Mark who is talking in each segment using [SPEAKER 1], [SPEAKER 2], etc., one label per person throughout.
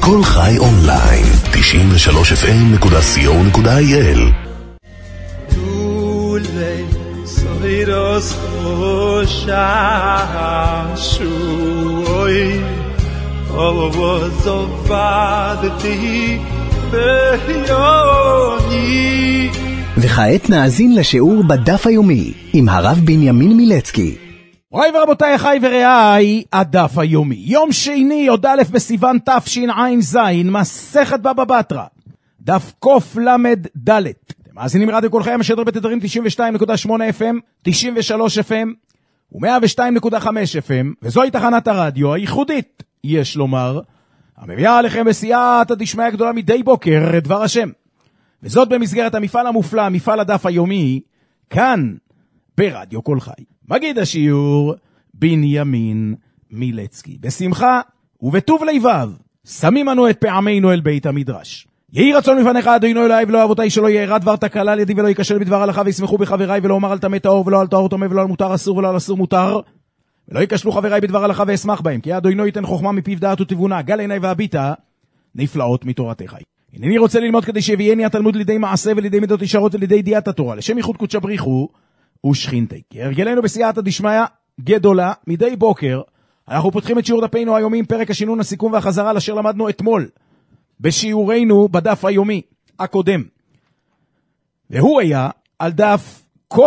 [SPEAKER 1] כל חי אונליין, 93fm.co.il.
[SPEAKER 2] וכעת נאזין לשיעור בדף היומי עם הרב בנימין מילצקי.
[SPEAKER 3] מוריי ורבותיי, אחי ורעיי, הדף היומי. יום שני, י"א בסיוון תשע"ז, מסכת בבא בתרא, דף קל"ד. אתם מאזינים רדיו כל חי המשדר בתדרים 92.8 FM, 93 FM ו-102.5 FM, וזוהי תחנת הרדיו הייחודית, יש לומר, המביאה עליכם בסייעתא דשמיא גדולה מדי בוקר דבר השם. וזאת במסגרת המפעל המופלא, מפעל הדף היומי, כאן ברדיו כל חי. מגיד השיעור בנימין מילצקי. בשמחה ובטוב לבב שמים אנו את פעמינו אל בית המדרש. יהי רצון מפניך אדוני אלוהי ולא אבותיי שלא יארע דבר תקלה על ידי ולא ייכשל בדבר הלכה וישמחו בחבריי, ולא אומר על טמא טהור ולא על טהור טמא ולא על מותר אסור ולא על אסור מותר, ולא ייכשלו חבריי בדבר הלכה ואשמח בהם, כי אדוני ייתן חוכמה מפיו דעת ותבונה, גל עיניי והביטה נפלאות מתורתך. הנני רוצה ללמוד כדי שיביאני התלמוד לידי מעשה ולידי מידות ישרות ולידי ידיעת התורה, לשם ייחוד קודשא בריחו ושכינתי. כהרגלנו בסייעתא דשמיא גדולה מדי בוקר אנחנו פותחים את שיעור דפינו היומי עם פרק השינון, הסיכום והחזרה אשר למדנו אתמול בשיעורנו בדף היומי הקודם, והוא היה על דף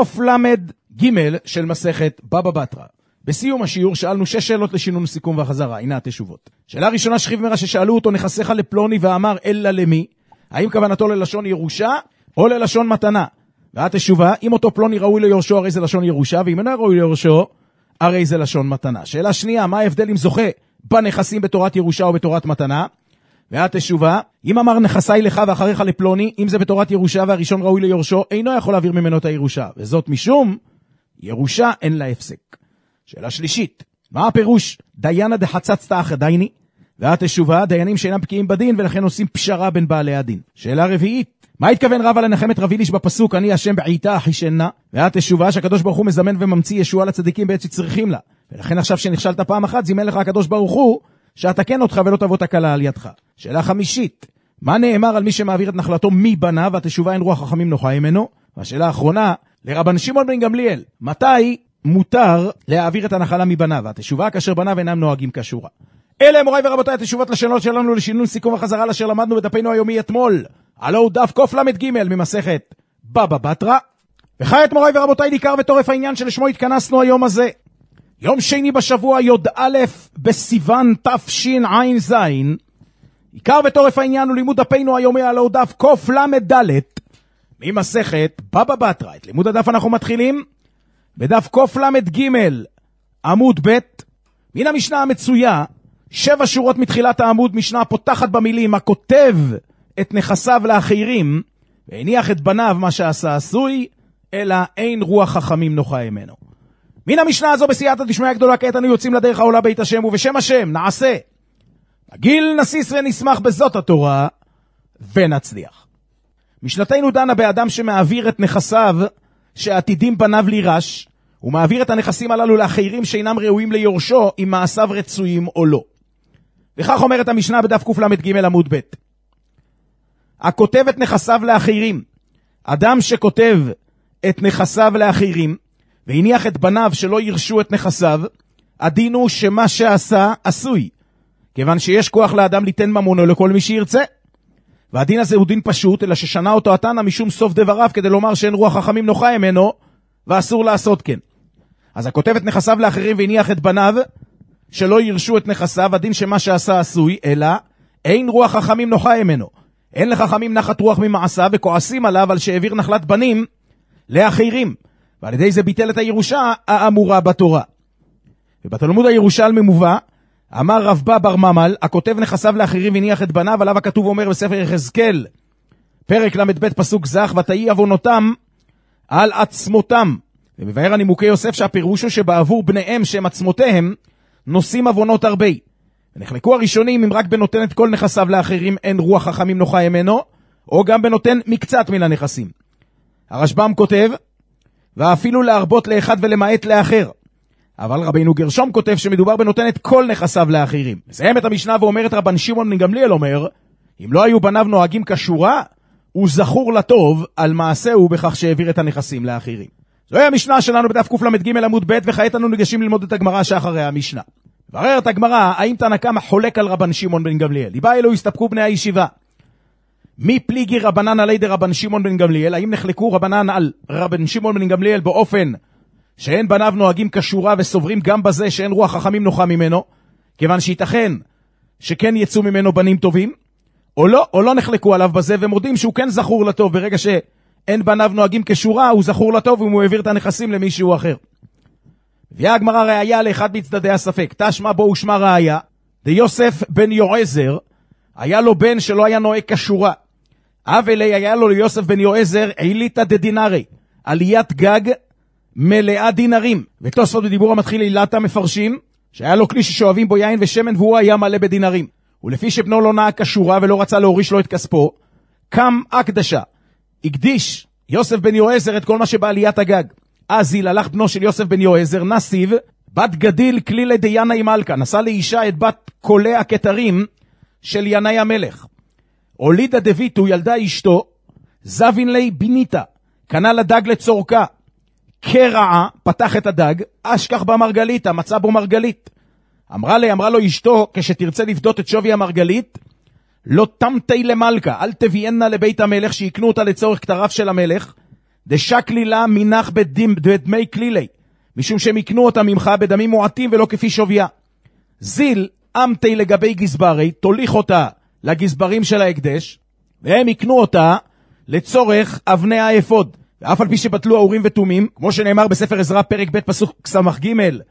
[SPEAKER 3] קל"ג של מסכת בבא בתרא. בסיום השיעור שאלנו 6 שאלות לשינון, סיכום והחזרה. הנה התשובות. שאלה ראשונה, שכיב מרע ששאלו אותו, נכסך לפלוני, ואמר אלא למי? האם כוונתו ללשון ירושה או ללשון מתנה? והתשובה, אם אותו פלוני ראוי ליורשו הרי זה לשון ירושה, ואם אינו ראוי ליורשו הרי זה לשון מתנה. שאלה שנייה, מה ההבדל אם זוכה בנכסים בתורת ירושה או בתורת מתנה? והתשובה, אם אמר נכסי לך ואחריך לפלוני, אם זה בתורת ירושה והראשון ראוי ליורשו, אינו יכול להעביר ממנו את הירושה, וזאת משום ירושה אין לה הפסק. שאלה שלישית, מה הפירוש דיינה דחצצתא אחא דייני? והתשובה, דיינים שאינם בקיאים בדין ולכן עושים פשרה בין בעלי הדין. שאלה רביעית, מה התכוון רבא לנחם את רבי ליש בפסוק אני השם בעיתה אחישנה? והתשובה, שהקדוש ברוך הוא מזמן וממציא ישועה לצדיקים בעת שצריכים לה, ולכן עכשיו שנכשלת פעם אחת זימן לך הקדוש ברוך הוא שאתקן אותך ולא תבוא תקלה על ידך. שאלה חמישית, מה נאמר על מי שמעביר את נחלתו מבניו? והתשובה, אין רוח חכמים נוחה ממנו. והשאלה האחרונה, לרבן שמעון בן גמליאל, מתי מותר להעביר את הנחלה מבניו? והתשובה, כאשר בניו אינם נוהגים כשורה. אלה מוריי ורבותיי התשובות לשאלות שלנו לשינון, סיכום וחזרה אשר למדנו בדפנו היומי אתמול. הלוא דף קל"ג ממסכת בבא בתרא. וכעת מוריי ורבותיי, ניכר וטורף העניין שלשמו התכנסנו היום הזה. יום שני בשבוע י"א בסיוון תשע"ז, עיקר וטורף העניין הוא לימוד דפנו היומי, הלוא דף קל"ד ממסכת בבא בתרא. את לימוד הדף אנחנו מתחילים בדף קל"ג עמוד ב' מן המשנה המצויה, 7 שורות מתחילת העמוד, משנה פותחת במילים הכותב את נכסיו לאחרים והניח את בניו מה שעשה עשוי, אלא אין רוח חכמים נוחה ממנו. מן המשנה הזו בסייעתא דשמיא גדולה, כעת אנו יוצאים לדרך העולה בית השם, ובשם השם נעשה נגיל נסיס ונשמח בזאת התורה ונצליח. משנתנו דנה באדם שמעביר את נכסיו שעתידים בניו לירש, ומעביר את הנכסים הללו לאחרים שאינם ראויים ליורשו, אם מעשיו רצויים או לא. וכך אומרת המשנה בדף קל"ג עמוד ב', הכותב את נכסיו לאחרים, אדם שכותב את נכסיו לאחרים והניח את בניו שלא ירשו את נכסיו, הדין הוא שמה שעשה עשוי, כיוון שיש כוח לאדם ליתן ממונו לכל מי שירצה. והדין הזה הוא דין פשוט, אלא ששנה אותו התנא משום סוף דבריו, כדי לומר שאין רוח חכמים נוחה ממנו ואסור לעשות כן. אז הכותב את נכסיו לאחרים והניח את בניו שלא ירשו את נכסיו, הדין שמה שעשה עשוי, אלא אין רוח חכמים נוחה ממנו. אין לחכמים נחת רוח ממעשיו, וכועסים עליו על שהעביר נחלת בנים לאחרים, ועל ידי זה ביטל את הירושה האמורה בתורה. ובתלמוד הירושלמי מובא, אמר רב בא בר ממל, הכותב נכסיו לאחרים והניח את בניו, עליו הכתוב אומר בספר יחזקאל פרק ל"ב פסוק זך, ותהי עוונותם על עצמותם. ומבאר הנימוקי יוסף שהפירוש הוא שבעבור בניהם שהם עצמותיהם נושאים עוונות הרבה. ונחלקו הראשונים אם רק בנותן את כל נכסיו לאחרים אין רוח חכמים נוחה ממנו, או גם בנותן מקצת מן הנכסים. הרשב"ם כותב, ואפילו להרבות לאחד ולמעט לאחר, אבל רבינו גרשום כותב שמדובר בנותן את כל נכסיו לאחרים. מסיים את המשנה ואומרת רבן שמעון בן גמליאל אומר, אם לא היו בניו נוהגים כשורה, הוא זכור לטוב על מעשהו בכך שהעביר את הנכסים לאחרים. זוהי המשנה שלנו בדף קל"ג עמוד ב', וכעת אנו ניגשים ללמוד את הגמרא שאחרי המשנה. בררת הגמרא, האם תנא קמא חולק על רבן שמעון בן גמליאל? ליבה אלו הסתפקו בני הישיבה. מי פליגי רבנן עלי דרבן שמעון בן גמליאל? האם נחלקו רבנן על רבן שמעון בן גמליאל באופן שאין בניו נוהגים כשורה וסוברים גם בזה שאין רוח חכמים נוחה ממנו, כיוון שייתכן שכן יצאו ממנו בנים טובים, או לא נחלקו עליו בזה ומודים שהוא כן זכור לטוב, ברגע שאין בניו נוהגים כשורה הוא זכור לטוב אם הוא העביר את הנכסים למישהו אחר. הביאה הגמרא ראיה לאחד מצדדי הספק, תשמע בו ושמע ראיה, דיוסף בן יועזר היה לו בן שלא היה נוהג כשורה, אבלי היה לו ליוסף בן יועזר עיליתא דדינרי, עליית גג מלאה דינרים, ותוספות בדיבור המתחיל עילתה מפרשים שהיה לו כלי ששואבים בו יין ושמן והוא היה מלא בדינרים, ולפי שבנו לא נהג כשורה ולא רצה להוריש לו את כספו, קם הקדשה, הקדיש יוסף בן יועזר את כל מה שבעליית הגג. אז הלך בנו של יוסף בן יועזר נסיב בת גדיל כלילי דיינאי מלכה, נשא לאישה את בת קולי הכתרים של ינאי המלך. הולידה דביתו ילדה אשתו, זבין לי ביניתה, קנה לדג לצורכה, קרעה, פתח את הדג, אשכח במרגליתה, מצא בו מרגלית. אמרה לו אשתו, כשתרצה לפדות את שווי המרגלית, לא תמתי למלכה, אל תביאנה לבית המלך, שיקנו אותה לצורך כתריו של המלך, דשקלי לה מינך בדמי כלילי, משום שהם יקנו אותה ממך בדמים מועטים ולא כפי שוויה. זיל אמתי לגבי גזברי, תוליך אותה לגזברים של ההקדש, והם יקנו אותה לצורך אבני האפוד. ואף על פי שבטלו האורים ותומים, כמו שנאמר בספר עזרא פרק ב' פסוק סמ"ג,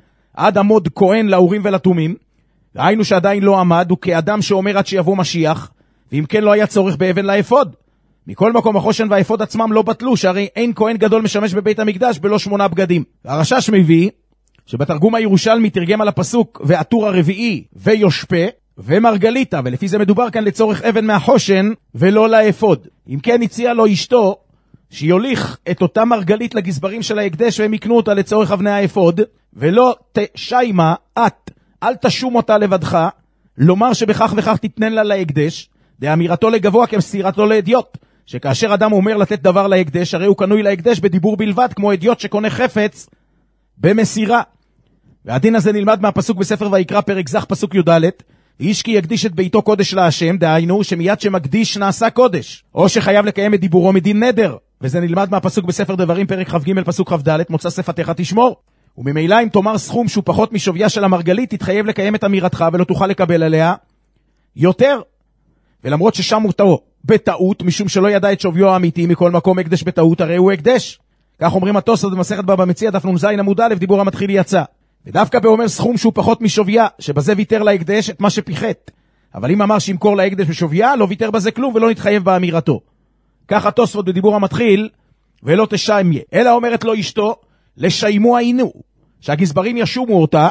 [SPEAKER 3] עד עמוד כהן לאורים ולתומים, ראינו שעדיין לא עמד, הוא כאדם שאומר עד שיבוא משיח, ואם כן לא היה צורך באבן לאפוד. מכל מקום החושן והאפוד עצמם לא בטלו, שהרי אין כהן גדול משמש בבית המקדש בלא 8 בגדים. הרשש מביא שבתרגום הירושלמי תרגם על הפסוק והטור הרביעי ויושפה ומרגליתה, ולפי זה מדובר כאן לצורך אבן מהחושן ולא לאפוד. אם כן הציע לו אשתו שיוליך את אותה מרגלית לגזברים של ההקדש והם יקנו אותה לצורך אבני האפוד, ולא תשיימה את, אל תשום אותה לבדך, לומר שבכך וכך תתנן לה להקדש, דאמירתו לגבוה כמסירתו לאדיוט, שכאשר אדם אומר לתת דבר להקדש, הרי הוא קנוי להקדש בדיבור בלבד, כמו אדיוט שקונה חפץ במסירה. והדין הזה נלמד מהפסוק בספר ויקרא פרק זך פסוק י"ד, איש כי יקדיש את ביתו קודש להשם, דהיינו שמיד שמקדיש נעשה קודש, או שחייב לקיים את דיבורו מדין נדר, וזה נלמד מהפסוק בספר דברים פרק כ"ג פסוק כ"ד, מוצא שפתיך תשמור. וממילא אם תאמר סכום שהוא פחות משוויה של המרגלית, תתחייב לקיים את אמירתך ולא תוכל לקבל עליה יותר. ולמרות ששם אותו בטעות, משום שלא ידע את שוויו האמיתי, מכל מקום הקדש בטעות, הרי הוא הקדש. כך אומרים התוספות במסכת בבא מציעא דף נ"ז עמוד א', דיבור המתחיל יצא. ודווקא באומר סכום שהוא פחות משוויה, שבזה ויתר להקדש את מה שפיחת. אבל אם אמר שימכור להקדש בשוויה, לא ויתר בזה כלום ולא נתחייב באמירתו. כך התוספות בדיבור המתחיל, ולא תשיימיה, אלא אומרת לו אשתו, לשיימו היינו, שהגזברים ישומו אותה,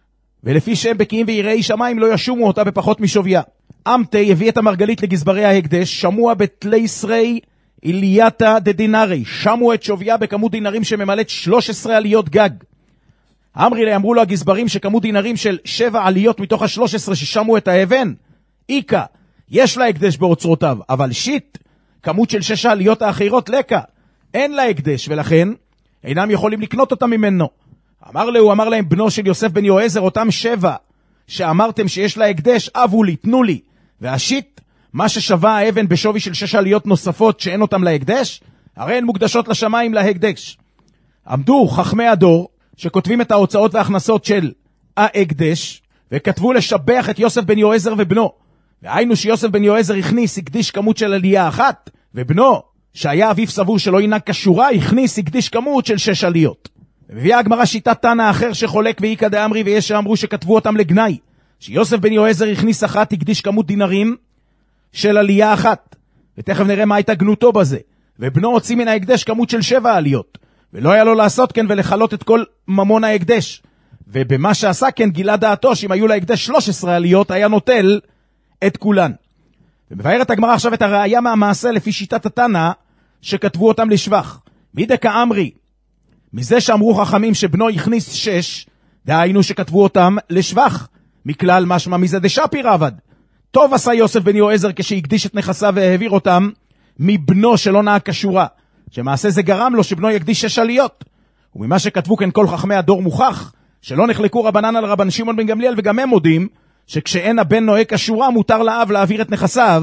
[SPEAKER 3] ולפי שהם בקיאים ויראי שמיים לא ישומו אותה בפחות משוויה. אמתי הביא את המרגלית לגזברי ההקדש, שמוע בתלי שרי עילייתא דדינרי, שמו את שוויה בכמות דינרים שממלאת 13 עליות גג. אמרי לי, אמרו לו הגזברים שכמות דינרים של 7 עליות מתוך ה-13 ששמו את האבן, איקה, יש לה הקדש באוצרותיו, אבל שיט, כמות של 6 העליות האחרות לקה, אין לה הקדש, ולכן אינם יכולים לקנות אותה ממנו. אמר להם בנו של יוסף בן יועזר, אותם 7 שאמרתם שיש לה הקדש, אבו לי, תנו לי, והשיט, מה ששווה האבן בשווי של 6 עליות נוספות שאין אותם להקדש, הרי הן מוקדשות לשמיים להקדש. עמדו חכמי הדור, שכותבים את ההוצאות וההכנסות של ההקדש, וכתבו לשבח את יוסף בן יועזר ובנו. והיינו שיוסף בן יועזר הכניס, הקדיש כמות של עלייה אחת, ובנו, שהיה אביו סבור שלא ינהג כשורה, הכניס, הקדיש כמות של 6 עליות. ומביאה הגמרא שיטת תנא אחר שחולק ואיקא דאמרי, ויש שאמרו שכתבו אותם לגנאי, שיוסף בן יועזר הכניס אחת, הקדיש כמות דינרים של עלייה אחת. ותכף נראה מה הייתה גנותו בזה. ובנו הוציא מן ההקדש כמות של 7 עליות. ולא היה לו לעשות כן ולחלות את כל ממון ההקדש. ובמה שעשה כן גילה דעתו שאם היו להקדש 13 עליות היה נוטל את כולן. ומבארת הגמרא עכשיו את הראיה מהמעשה לפי שיטת התנא שכתבו אותם לשבח. מידקה אמרי, מזה שאמרו חכמים שבנו הכניס 6 דהיינו שכתבו אותם לשבח, מכלל משמע מזה דשפיר עבד. טוב עשה יוסף בן יועזר כשהקדיש את נכסיו והעביר אותם מבנו שלא נהג כשורה, שמעשה זה גרם לו שבנו יקדיש 6 עליות. וממה שכתבו כן כל חכמי הדור מוכח, שלא נחלקו רבנן על רבן שמעון בן גמליאל, וגם הם מודים שכשאין הבן נוהג כשורה מותר לאב להעביר את נכסיו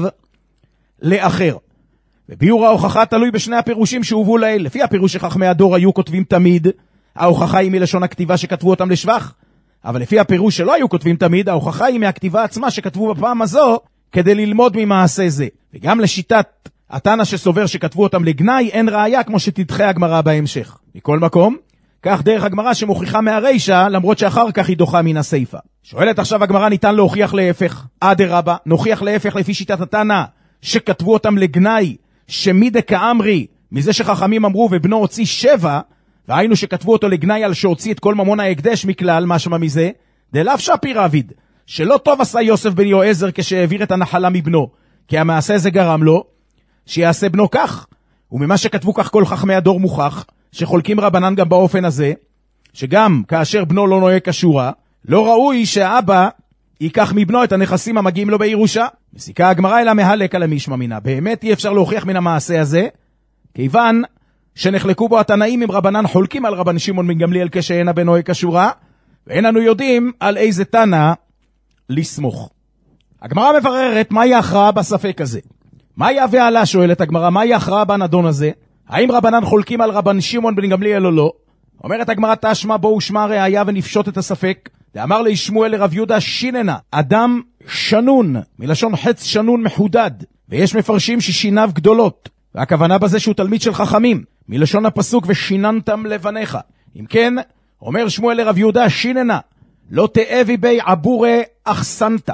[SPEAKER 3] לאחר. וביור ההוכחה תלוי בשני הפירושים שהובאו לעיל. לפי הפירוש שחכמי הדור היו כותבים תמיד, ההוכחה היא מלשון הכתיבה שכתבו אותם לשבח, אבל לפי הפירוש שלא היו כותבים תמיד, ההוכחה היא מהכתיבה עצמה שכתבו בפעם הזו כדי ללמוד ממעשה זה. וגם לשיטת התנא שסובר שכתבו אותם לגנאי אין ראיה, כמו שתדחה הגמרא בהמשך. מכל מקום, כך דרך הגמרא שמוכיחה מהרישה, למרות שאחר כך היא דוחה מן הסייפה. שואלת עכשיו הגמרא, ניתן להוכיח להפך? אדרבה, נוכיח להפך לפי שיטת התנא שכתבו אותם לגנאי, שמידה כאמרי, מזה שחכמים אמרו ובנו הוציא 7, והיינו שכתבו אותו לגנאי על שהוציא את כל ממון ההקדש מכלל, משמע מזה, דלאו שפיר עביד, שלא טוב עשה יוסף בן יועזר כשהעביר את הנחלה מבנו, כי המעשה זה גרם לו שיעשה בנו כך. וממה שכתבו כך כל חכמי הדור מוכח, שחולקים רבנן גם באופן הזה, שגם כאשר בנו לא נוהג כשורה, לא ראוי שהאבא ייקח מבנו את הנכסים המגיעים לו בירושה. מסיקה הגמרא אלא מהלק על המשמע מינה. באמת אי אפשר להוכיח מן המעשה הזה, כיוון שנחלקו בו התנאים עם רבנן חולקים על רבן שמעון בן גמליאל כשאין הבן נוהג כשורה, ואין אנו יודעים על איזה תנא לסמוך. הגמרא מבררת מהי ההכרעה בספק הזה. מה יהווה עלה, שואלת הגמרא, מהי ההכרעה בנדון הזה? האם רבנן חולקים על רבן שמעון בן גמליאל או לא? אומרת הגמרא, תשמע בו ושמע ראיה ונפשוט את הספק. ואמר לי שמואל לרב יהודה שיננה, אדם שנון, מלשון חץ שנון מחודד, ויש מפרשים ששיניו גדולות, והכוונה בזה שהוא תלמיד של חכמים, מלשון הפסוק ושיננתם לבניך. אם כן, אומר שמואל לרב יהודה שיננה, לא תאבי בי עבורי אחסנת,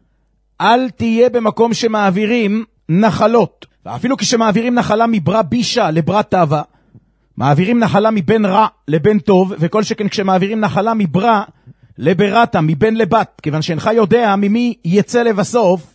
[SPEAKER 3] אל תהיה במקום שמעבירים נחלות, ואפילו כשמעבירים נחלה מברה בישה לברה טבה, מעבירים נחלה מבין רע לבין טוב, וכל שכן כשמעבירים נחלה מברה לברתה, מבין לבת, כיוון שאינך יודע ממי יצא לבסוף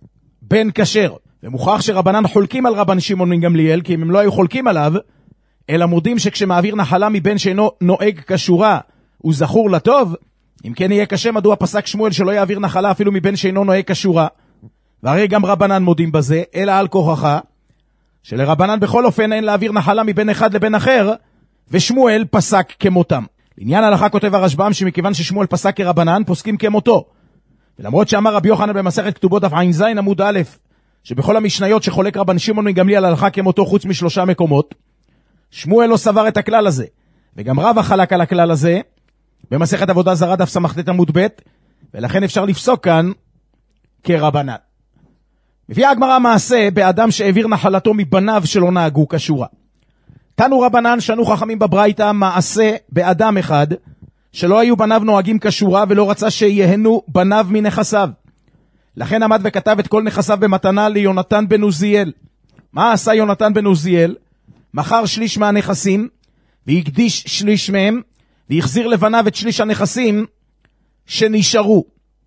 [SPEAKER 3] בן כשר. ומוכח שרבנן חולקים על רבן שמעון בן גמליאל, כי אם הם לא היו חולקים עליו, אלא מודים שכשמעביר נחלה מבין שאינו נוהג כשורה הוא זכור לטוב, אם כן יהיה קשה מדוע פסק שמואל שלא יעביר נחלה אפילו מבין שאינו נוהג כשורה. והרי גם רבנן מודים בזה, אלא על כוחך שלרבנן בכל אופן אין להעביר נחלה מבין אחד לבין אחר, ושמואל פסק כמותם. לעניין ההלכה כותב הרשב"ם שמכיוון ששמואל פסק כרבנן, פוסקים כמותו. ולמרות שאמר רבי יוחנן במסכת כתובות דף ע"ז עמוד א', שבכל המשניות שחולק רבן שמעון בן גמליאל הלכה כמותו חוץ מ3 מקומות, שמואל לא סבר את הכלל הזה. וגם רבא חלק על הכלל הזה, במסכת עבודה זרה דף סמ"ט עמוד ב', ולכן אפשר לפסוק כאן כרבנן. מביאה הגמרא מעשה באדם שהעביר נחלתו מבניו שלא נהגו כשורה. תנו רבנן שנו חכמים בברייתא מעשה באדם אחד שלא היו בניו נוהגים כשורה ולא רצה שיהנו בניו מנכסיו. לכן עמד וכתב את כל נכסיו במתנה ליונתן בן עוזיאל. מה עשה יונתן בן עוזיאל? מכר שליש מהנכסים והקדיש שליש מהם והחזיר לבניו את שליש הנכסים שנשארו.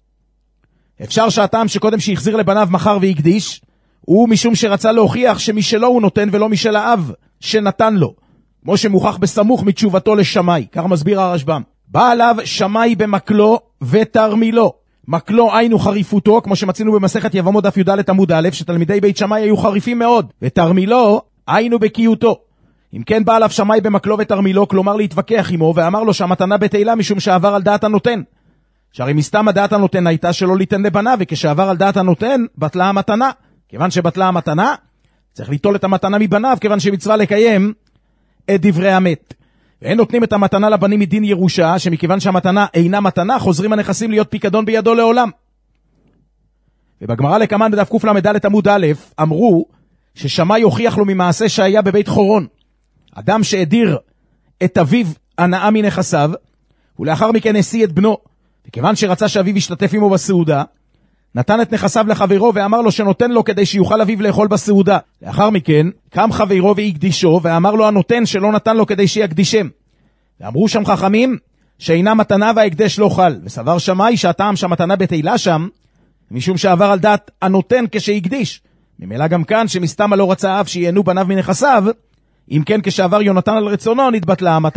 [SPEAKER 3] אפשר שהטעם שקודם שהחזיר לבניו מחר והקדיש הוא משום שרצה להוכיח שמשלו הוא נותן ולא משל האב שנתן לו, כמו שמוכח בסמוך מתשובתו לשמאי. כך מסביר הרשב"ם, בא עליו שמאי במקלו ותרמילו. מקלו היינו חריפותו, כמו שמצינו במסכת יבמות דף י"ד עמוד א', שתלמידי בית שמאי היו חריפים מאוד, ותרמילו היינו בקיאותו. אם כן בא עליו שמאי במקלו ותרמילו, כלומר להתווכח עמו, ואמר לו שהמתנה בתהילה משום שעבר על דעת הנותן. שהרי מסתם הדעת הנותן הייתה שלא ליתן לבנה, וכשעבר על דעת הנותן בטלה המתנה. כיוון שבטלה המתנה, צריך ליטול את המתנה מבניו, כיוון שמצווה לקיים את דברי המת. ואין נותנים את המתנה לבנים מדין ירושה, שמכיוון שהמתנה אינה מתנה, חוזרים הנכסים להיות פיקדון בידו לעולם. ובגמרא לקמן בדף קל"ד עמוד א', אמרו ששמאי הוכיח לו ממעשה שהיה בבית חורון. אדם שהדיר את אביו הנאה מנכסיו, ולאחר מכן השיא את בנו, וכיוון שרצה שאביו ישתתף עמו בסעודה, נתן את נכסיו לחברו ואמר לו שנותן לו כדי שיוכל אביו לאכול בסעודה. לאחר מכן קם חברו והקדישו ואמר לו הנותן שלא נתן לו כדי שיקדישם. ואמרו שם חכמים שאינה מתנה וההקדש לא חל, וסבר שמאי שהטעם שהמתנה בתהילה שם משום שעבר על דעת הנותן כשהקדיש. ממילא גם כאן שמסתם לא רצה אב שיהנו בניו מנכסיו, אם כן כשעבר יונתן על רצונו נתבטלה המתנה.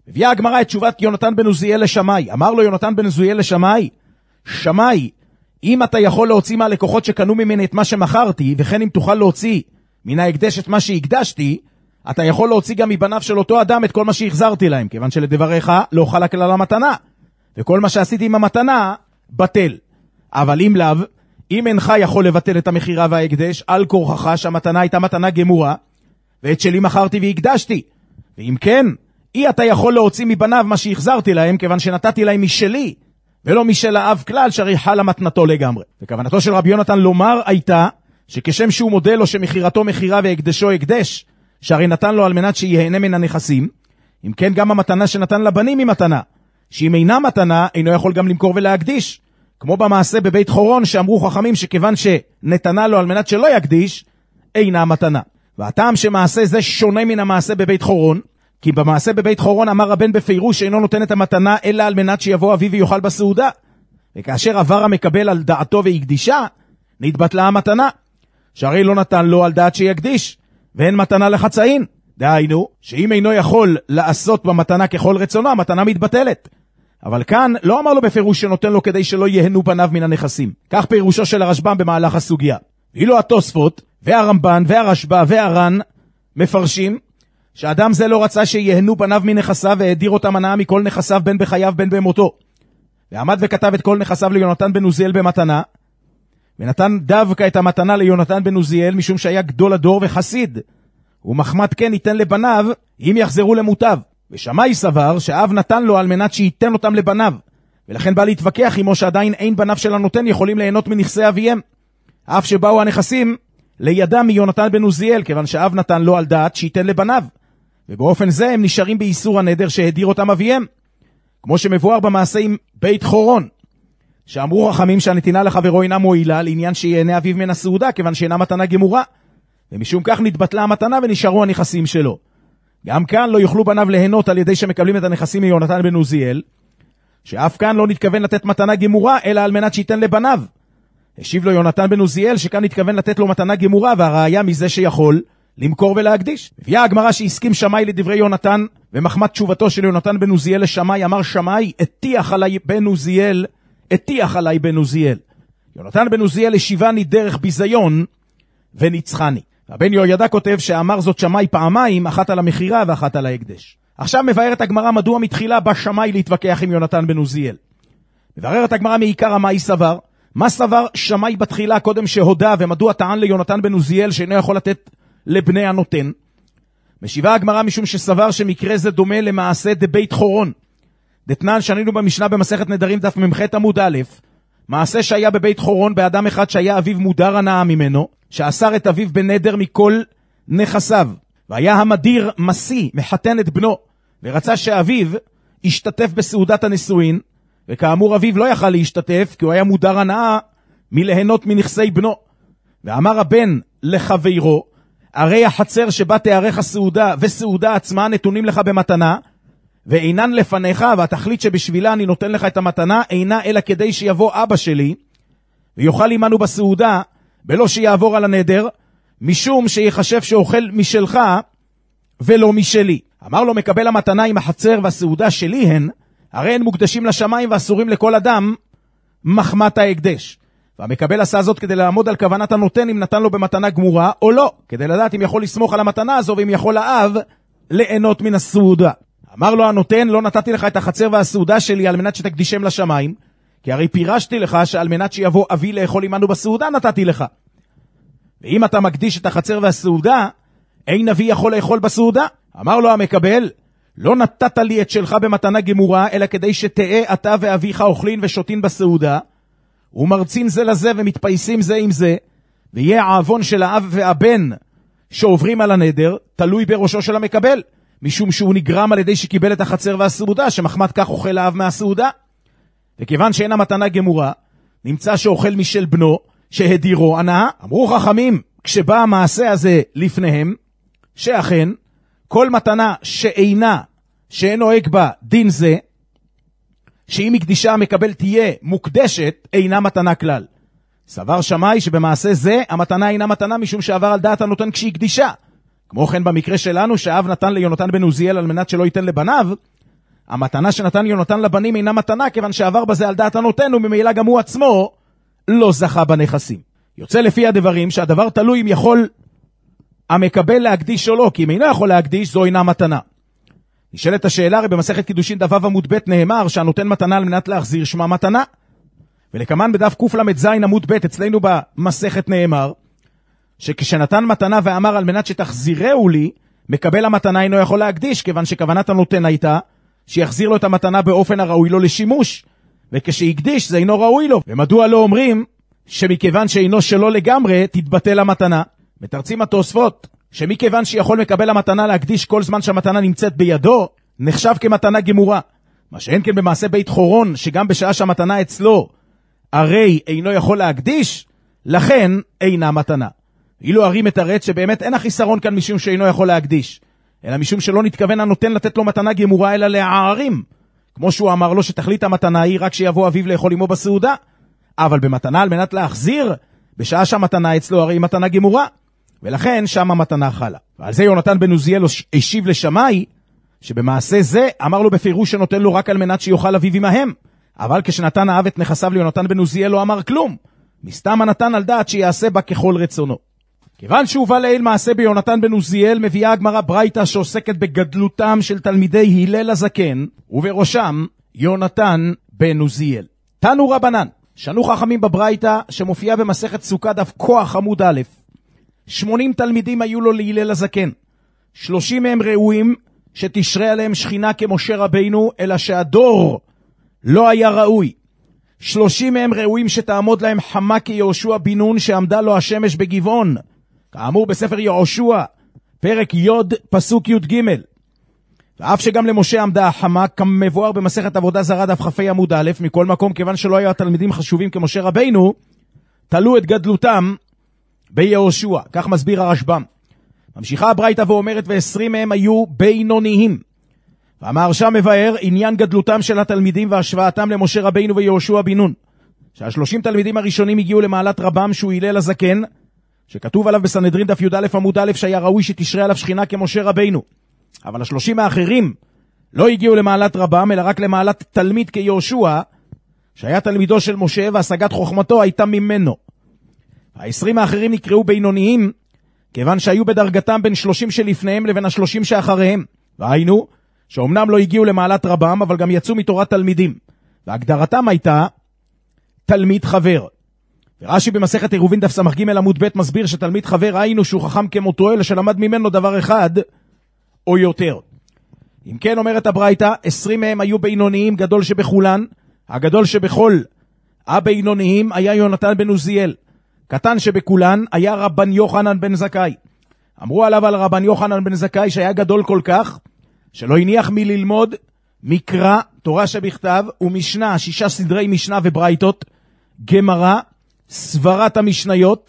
[SPEAKER 3] הביאה הגמרא את תשובת יונתן בן עוזיאל לשמאי. אמר לו יונתן בן עוזיאל לשמאי, שמאי, אם אתה יכול להוציא מהלקוחות שקנו ממני את מה שמכרתי, וכן אם תוכל להוציא מן ההקדש את מה שהקדשתי, אתה יכול להוציא גם מבניו של אותו אדם את כל מה שהחזרתי להם, כיוון שלדבריך לא חלק כלל המתנה, וכל מה שעשיתי עם המתנה בטל. אבל אם לאו, אם אינך יכול לבטל את המחירה וההקדש, על כורחך שהמתנה הייתה מתנה גמורה, ואת שלי מכרתי והקדשתי. ואם כן, אתה יכול להוציא מבניו מה שהחזרתי להם, כיוון שנתתי להם משלי, ולא משל האב כלל, שהרי חלה מתנתו לגמרי. וכוונתו של רבי יונתן לומר הייתה, שכשם שהוא מודל לו שמחירתו מחירה והקדשו הקדש, שהרי נתן לו על מנת שיהנה מן הנכסים, אם כן גם המתנה שנתן לבנים היא מתנה, שאם אינה מתנה, אינו יכול גם למכור ולהקדיש, כמו במעשה בבית חורון, שאמרו חכמים שכיוון שנתנה לו על מנת שלא יקדיש, אינה מתנה. והטעם שמעשה זה שונה מן המעשה בבית חורון, כי במעשה בבית חורון אמר הבן בפירוש שאינו נותן את המתנה, אלא על מנת שיבוא אביו ויאכל בסעודה. וכאשר עבר המקבל על דעתו והקדישה, נתבטלה המתנה, שהרי לא נתן לו על דעת שיקדיש, ואין מתנה לחצאין. דהיינו, שאם אינו יכול לעשות במתנה ככל רצונו, המתנה מתבטלת. אבל כאן לא אמר לו בפירוש שנותן לו כדי שלא יהנו בניו מן הנכסים. כך פירושו של הרשב"ם במהלך הסוגיה. ואילו התוספות והרמב"ן והרשב"א והר"ן מפרשים שאדם זה לא רצה שיהנו בניו מנכסיו, והדיר אותם הנאה מכל נכסיו בין בחייו בין במותו. ועמד וכתב את כל נכסיו ליונתן בן עוזיאל במתנה, ונתן דווקא את המתנה ליונתן בן עוזיאל משום שהיה גדול הדור וחסיד, ומחמת כן ייתן לבניו אם יחזרו למוטב. ושמאי סבר שאב נתן לו על מנת שייתן אותם לבניו, ולכן בא להתווכח עמו שעדיין אין בניו של הנותן יכולים ליהנות מנכסי אביהם, אף שבאו הנכסים לידם מיונתן בן עוזיאל, כיוון שאב נתן לו על דעת שייתן לבניו, ובאופן זה הם נשארים באיסור הנדר שהדיר אותם אביהם, כמו שמבואר במעשה עם בית חורון, שאמרו חכמים שהנתינה לחברו אינה מועילה לעניין שיהנה אביו מן הסעודה, כיוון שאינה מתנה גמורה, ומשום כך נתבטלה המתנה ונשארו הנכסים שלו. גם כאן לא יוכלו בניו ליהנות על ידי שמקבלים את הנכסים מיונתן בן עוזיאל, שאף כאן לא נתכוון לתת מתנה גמורה, אלא על מנת שייתן לבניו. השיב לו יונתן בן עוזיאל שכאן נתכוון לתת לו מתנה גמורה, והראיה מזה שיכול למכור ולהקדיש. הביאה הגמרא שהסכים שמאי לדברי יונתן, ומחמת תשובתו של יונתן בן עוזיאל לשמאי, אמר שמאי, הטיח עליי בן עוזיאל. יונתן בן עוזיאל השיבני דרך ביזיון וניצחני. הבן יהוידע כותב שאמר זאת שמאי פעמיים, אחת על המחירה ואחת על ההקדש. עכשיו מבארת הגמרא מדוע מתחילה בא שמאי להתווכח עם יונתן בן עוזיאל. מבארת הגמרא מעיקר המאי סבר, מה סבר שמאי בתחילה קודם שהודע, ומדוע טען ליונתן בן עוזיאל שאינו יכול לתת לבני הנותן. משיבה הגמרא משום שסבר שמקרה זה דומה למעשה דבית חורון. דתנן שנינו במשנה במסכת נדרים דף ממ"ח עמוד א', מעשה שהיה בבית חורון באדם אחד שהיה אביו מודר הנאה ממנו, שאסר את אביו בנדר מכל נכסיו, והיה המדיר מסי מחתן את בנו, ורצה שאביו ישתתף בסעודת הנישואין, וכאמור אביו לא יכל להשתתף כי הוא היה מודר הנאה מלהנות מנכסי בנו. ואמר הבן לחברו, הרי החצר שבה תארך הסעודה וסעודה עצמה נתונים לך במתנה, ואינן לפניך, והתכלית שבשבילה אני נותן לך את המתנה אינה אלא כדי שיבוא אבא שלי ויוכל עמנו בסעודה בלא שיעבור על הנדר, משום שיחשב שאוכל משלך ולא משלי. אמר לו מקבל המתנה עם החצר והסעודה שלי הן, הרי הן מוקדשים לשמיים ואסורים לכל אדם מחמת ההקדש. והמקבל עשה זאת כדי לעמוד על כוונת הנותן אם נתן לו במתנה גמורה או לא, כדי לדעת אם יכול לסמוך על המתנה הזו ואם יכול האב ליהנות מן הסעודה. אמר לו הנותן, לא נתתי לך את החצר והסעודה שלי על מנת שתקדישם לשמיים, כי הרי פירשתי לך שעל מנת שיבוא אבי לאכול עמנו בסעודה נתתי לך. ואם אתה מקדיש את החצר והסעודה, אין אבי יכול לאכול בסעודה. אמר לו המקבל, לא נתת לי את שלך במתנה גמורה, אלא כדי שתהיה אתה ואביך אוכלין ושותין בסעודה, ומרצין זה לזה ומתפייסים זה עם זה, ויהיה העוון של האב והבן שעוברים על הנדר, תלוי בראשו של המקבל, משום שהוא נגרם על ידי שקיבל את החצר והסעודה, שמחמת כך אוכל האב מהסעודה. וכיוון שאין המתנה גמורה, נמצא שאוכל משל בנו, שהדירו הנאה. אמרו חכמים, כשבא המעשה הזה לפניהם, שאכן, כל מתנה שאין נוהג בה דין זה, שאם הקדישה המקבל תהיה מוקדשת, אינה מתנה כלל. סבר שמאי שבמעשה זה, המתנה אינה מתנה משום שעבר על דעת הנותן כשהקדישה. כמו כן במקרה שלנו, שהאב נתן ליונתן בן עוזיאל על מנת שלא ייתן לבניו, המתנה שנתן יונתן לבנים אינה מתנה, כיוון שעבר בזה על דעת הנותן, וממילא גם הוא עצמו לא זכה בנכסים. יוצא לפי הדברים שהדבר תלוי אם יכול המקבל להקדיש או לא, כי אם אינו יכול להקדיש, זו אינה מתנה. נשאלת השאלה, הרי במסכת קידושין דף עמוד ב' נאמר שהנותן מתנה על מנת להחזיר שמה מתנה. ולכמן בדף קל"ז עמוד ב' אצלנו במסכת נאמר, שכשנתן מתנה ואמר על מנת שתחזירהו לי, מקבל המתנה אינו יכול להקדיש, כיוון שכוונת הנותן הייתה שיחזיר לו את המתנה באופן הראוי לו לשימוש, וכשהקדיש זה אינו ראוי לו. ומדוע לא אומרים שמכיוון שאינו שלו לגמרי תתבטל המתנה? מתרצים התוספות שמכיוון שיכול מקבל המתנה להקדיש כל זמן שהמתנה נמצאת בידו, נחשב כמתנה גמורה. מה שאין כן במעשה בית חורון, שגם בשעה שהמתנה אצלו הרי אינו יכול להקדיש, לכן אינה מתנה. אילו הרי מתרץ שבאמת אין החיסרון כאן משום שאינו יכול להקדיש, אלא משום שלא נתכוון הנותן לתת לו מתנה גמורה אלא להערים, כמו שהוא אמר לו שתכלית המתנה היא רק שיבוא אביו לאכול עמו בסעודה, אבל במתנה על מנת להחזיר, בשעה שהמתנה אצלו הרי היא מתנה גמורה, ולכן שם המתנה חלה. ועל זה יונתן בן עוזיאל השיב לשמאי, שבמעשה זה אמר לו בפירוש שנותן לו רק על מנת שיוכל אביו עמהם, אבל כשנתן האב את נכסיו ליונתן בן עוזיאל לא אמר כלום, מסתם הנתן על דעת שיעשה בה ככל רצונו. כיוון שהובא לעיל מעשה ביונתן בן עוזיאל, מביאה הגמרא ברייתא שעוסקת בגדלותם של תלמידי הלל הזקן, ובראשם יונתן בן עוזיאל. תנו רבנן, שנו חכמים בברייתא שמופיעה במסכת סוכה דף כוח עמוד א', 80 תלמידים היו לו להלל הזקן, 30 מהם ראויים שתשרה עליהם שכינה כמשה רבינו, אלא שהדור לא היה ראוי. 30 מהם ראויים שתעמוד להם חמה כיהושע בן נון שעמדה לו השמש בגבעון, כאמור בספר יהושע, פרק י' פסוק י"ג. ואף שגם למשה עמדה החמה, כמבואר במסכת עבודה זרה דף כ"ה עמוד א', מכל מקום כיוון שלא היו התלמידים חשובים כמשה רבינו, תלו את גדלותם ביהושע, כך מסביר הרשב"ם. ממשיכה הברייתא ואומרת, ו20 מהם היו בינוניים. ואמר שם מבאר עניין גדלותם של התלמידים והשוואתם למשה רבינו ויהושע בן נון, שה30 תלמידים הראשונים הגיעו למעלת רבם שהוא הלל הזקן, שכתוב עליו בסנהדרין דף י"א עמוד א' שהיה ראוי שתשרה עליו שכינה כמשה רבינו. אבל 30 האחרים לא הגיעו למעלת רבם, אלא רק למעלת תלמיד כיהושע, שהיה תלמידו של משה והשגת חוכמתו הייתה ממנו. ה20 האחרים נקראו בינוניים, כיוון שהיו בדרגתם בין 30 שלפניהם לבין 30 שאחריהם. והיינו, שאומנם לא הגיעו למעלת רבם, אבל גם יצאו מתורת תלמידים. והגדרתם הייתה תלמיד חבר. ורש"י במסכת עירובין דף ס"ג עמוד ב' מסביר שתלמיד חבר היינו שהוא חכם כמותו, אלא שלמד ממנו דבר אחד או יותר. אם כן אומרת הברייתא, 20 מהם היו בינוניים, גדול שבכולן. הגדול שבכל הבינוניים היה יונתן בן עוזיאל. קטן שבכולן היה רבן יוחנן בן זכאי. אמרו עליו על רבן יוחנן בן זכאי שהיה גדול כל כך, שלא הניח מללמוד מקרא, תורה שבכתב, ומשנה, 6 סדרי משנה וברייתות, גמרא, סברת המשניות,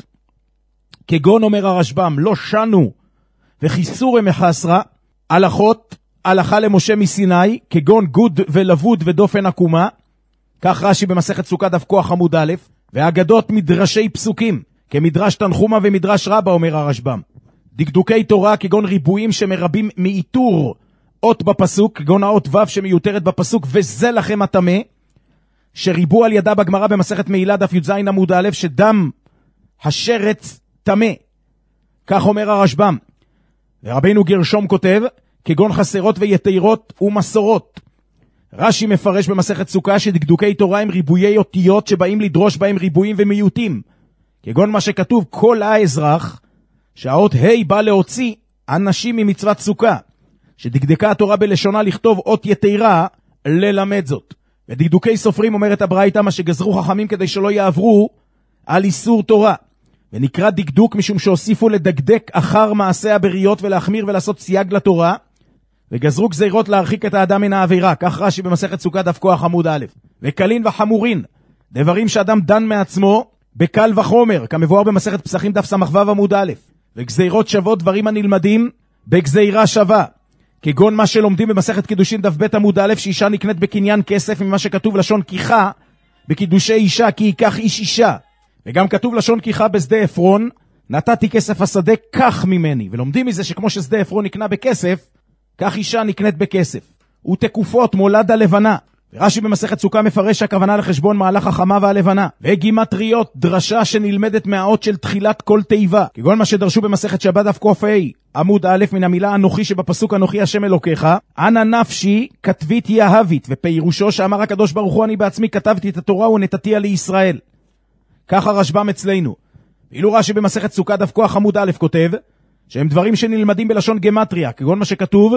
[SPEAKER 3] כגון אומר הרשב"ם, לא שנו וחיסורי מחסרה, הלכות, הלכה למשה מסיני, כגון גוד ולבוד ודופן עקומה, כך רש"י במסכת סוכה דף כוח עמוד א', והאגדות מדרשי פסוקים, כמדרש תנחומה ומדרש רבה אומר הרשב"ם. דקדוקי תורה כגון ריבועים שמרבים מאיתור אות בפסוק, כגון האות ו' שמיותרת בפסוק, וזה לכם הטמא, שריבו על ידה בגמרא במסכת מעילה דף י"ז עמוד א', שדם השרץ טמא, כך אומר הרשב"ם. ורבינו גרשום כותב, כגון חסרות ויתירות ומסורות. רש"י מפרש במסכת סוכה שדקדוקי תורה הם ריבויי אותיות שבאים לדרוש בהם ריבועים ומיעוטים, כגון מה שכתוב כל האזרח, שהאות ה' בא להוציא אנשים ממצוות סוכה, שדקדקה התורה בלשונה לכתוב אות יתירה ללמד זאת. ודקדוקי סופרים אומרת הברייתא, מה שגזרו חכמים כדי שלא יעברו על איסור תורה, ונקרא דקדוק משום שהוסיפו לדקדק אחר מעשה הבריות ולהחמיר ולעשות סייג לתורה, וגזרו גזירות להרחיק את האדם מן העבירה, כך רש"י במסכת סוכה דף כוח עמוד א'. וקלין וחמורין, דברים שאדם דן מעצמו בקל וחומר, כמבואר במסכת פסחים דף ס"ו עמוד א'. וגזירות שוות דברים הנלמדים בגזירה שווה, כגון מה שלומדים במסכת קידושין דף ב' עמוד א', שאישה נקנית בקניין כסף, ממה שכתוב לשון כיחה בקידושי אישה, כי ייקח איש אישה. וגם כתוב לשון כיחה בשדה עפרון, נתתי כסף השדה, כך ממני. ולומדים מזה שכמו ששדה עפרון נקנה בכסף, כך אישה נקנית בכסף. ותקופות מולד הלבנה. ורש"י במסכת סוכה מפרש שהכוונה לחשבון מהלך החמה והלבנה. וגימטריות, דרשה שנלמדת מהאות של תחילת כל תיבה, כגון מה שדרשו במסכת שבת דף ק"ה עמוד א' מן המילה אנוכי שבפסוק אנוכי השם אלוקיך, אנא נפשי כתבית יהבית, ופירושו שאמר הקדוש ברוך הוא אני בעצמי כתבתי את התורה ונתתיה לישראל. ככה רשב"ם אצלנו. ואילו רש"י במסכת סוכה דף כ"ח עמוד א' כותב שהם דברים שנלמדים בלשון גמטריה, כגון מה שכתוב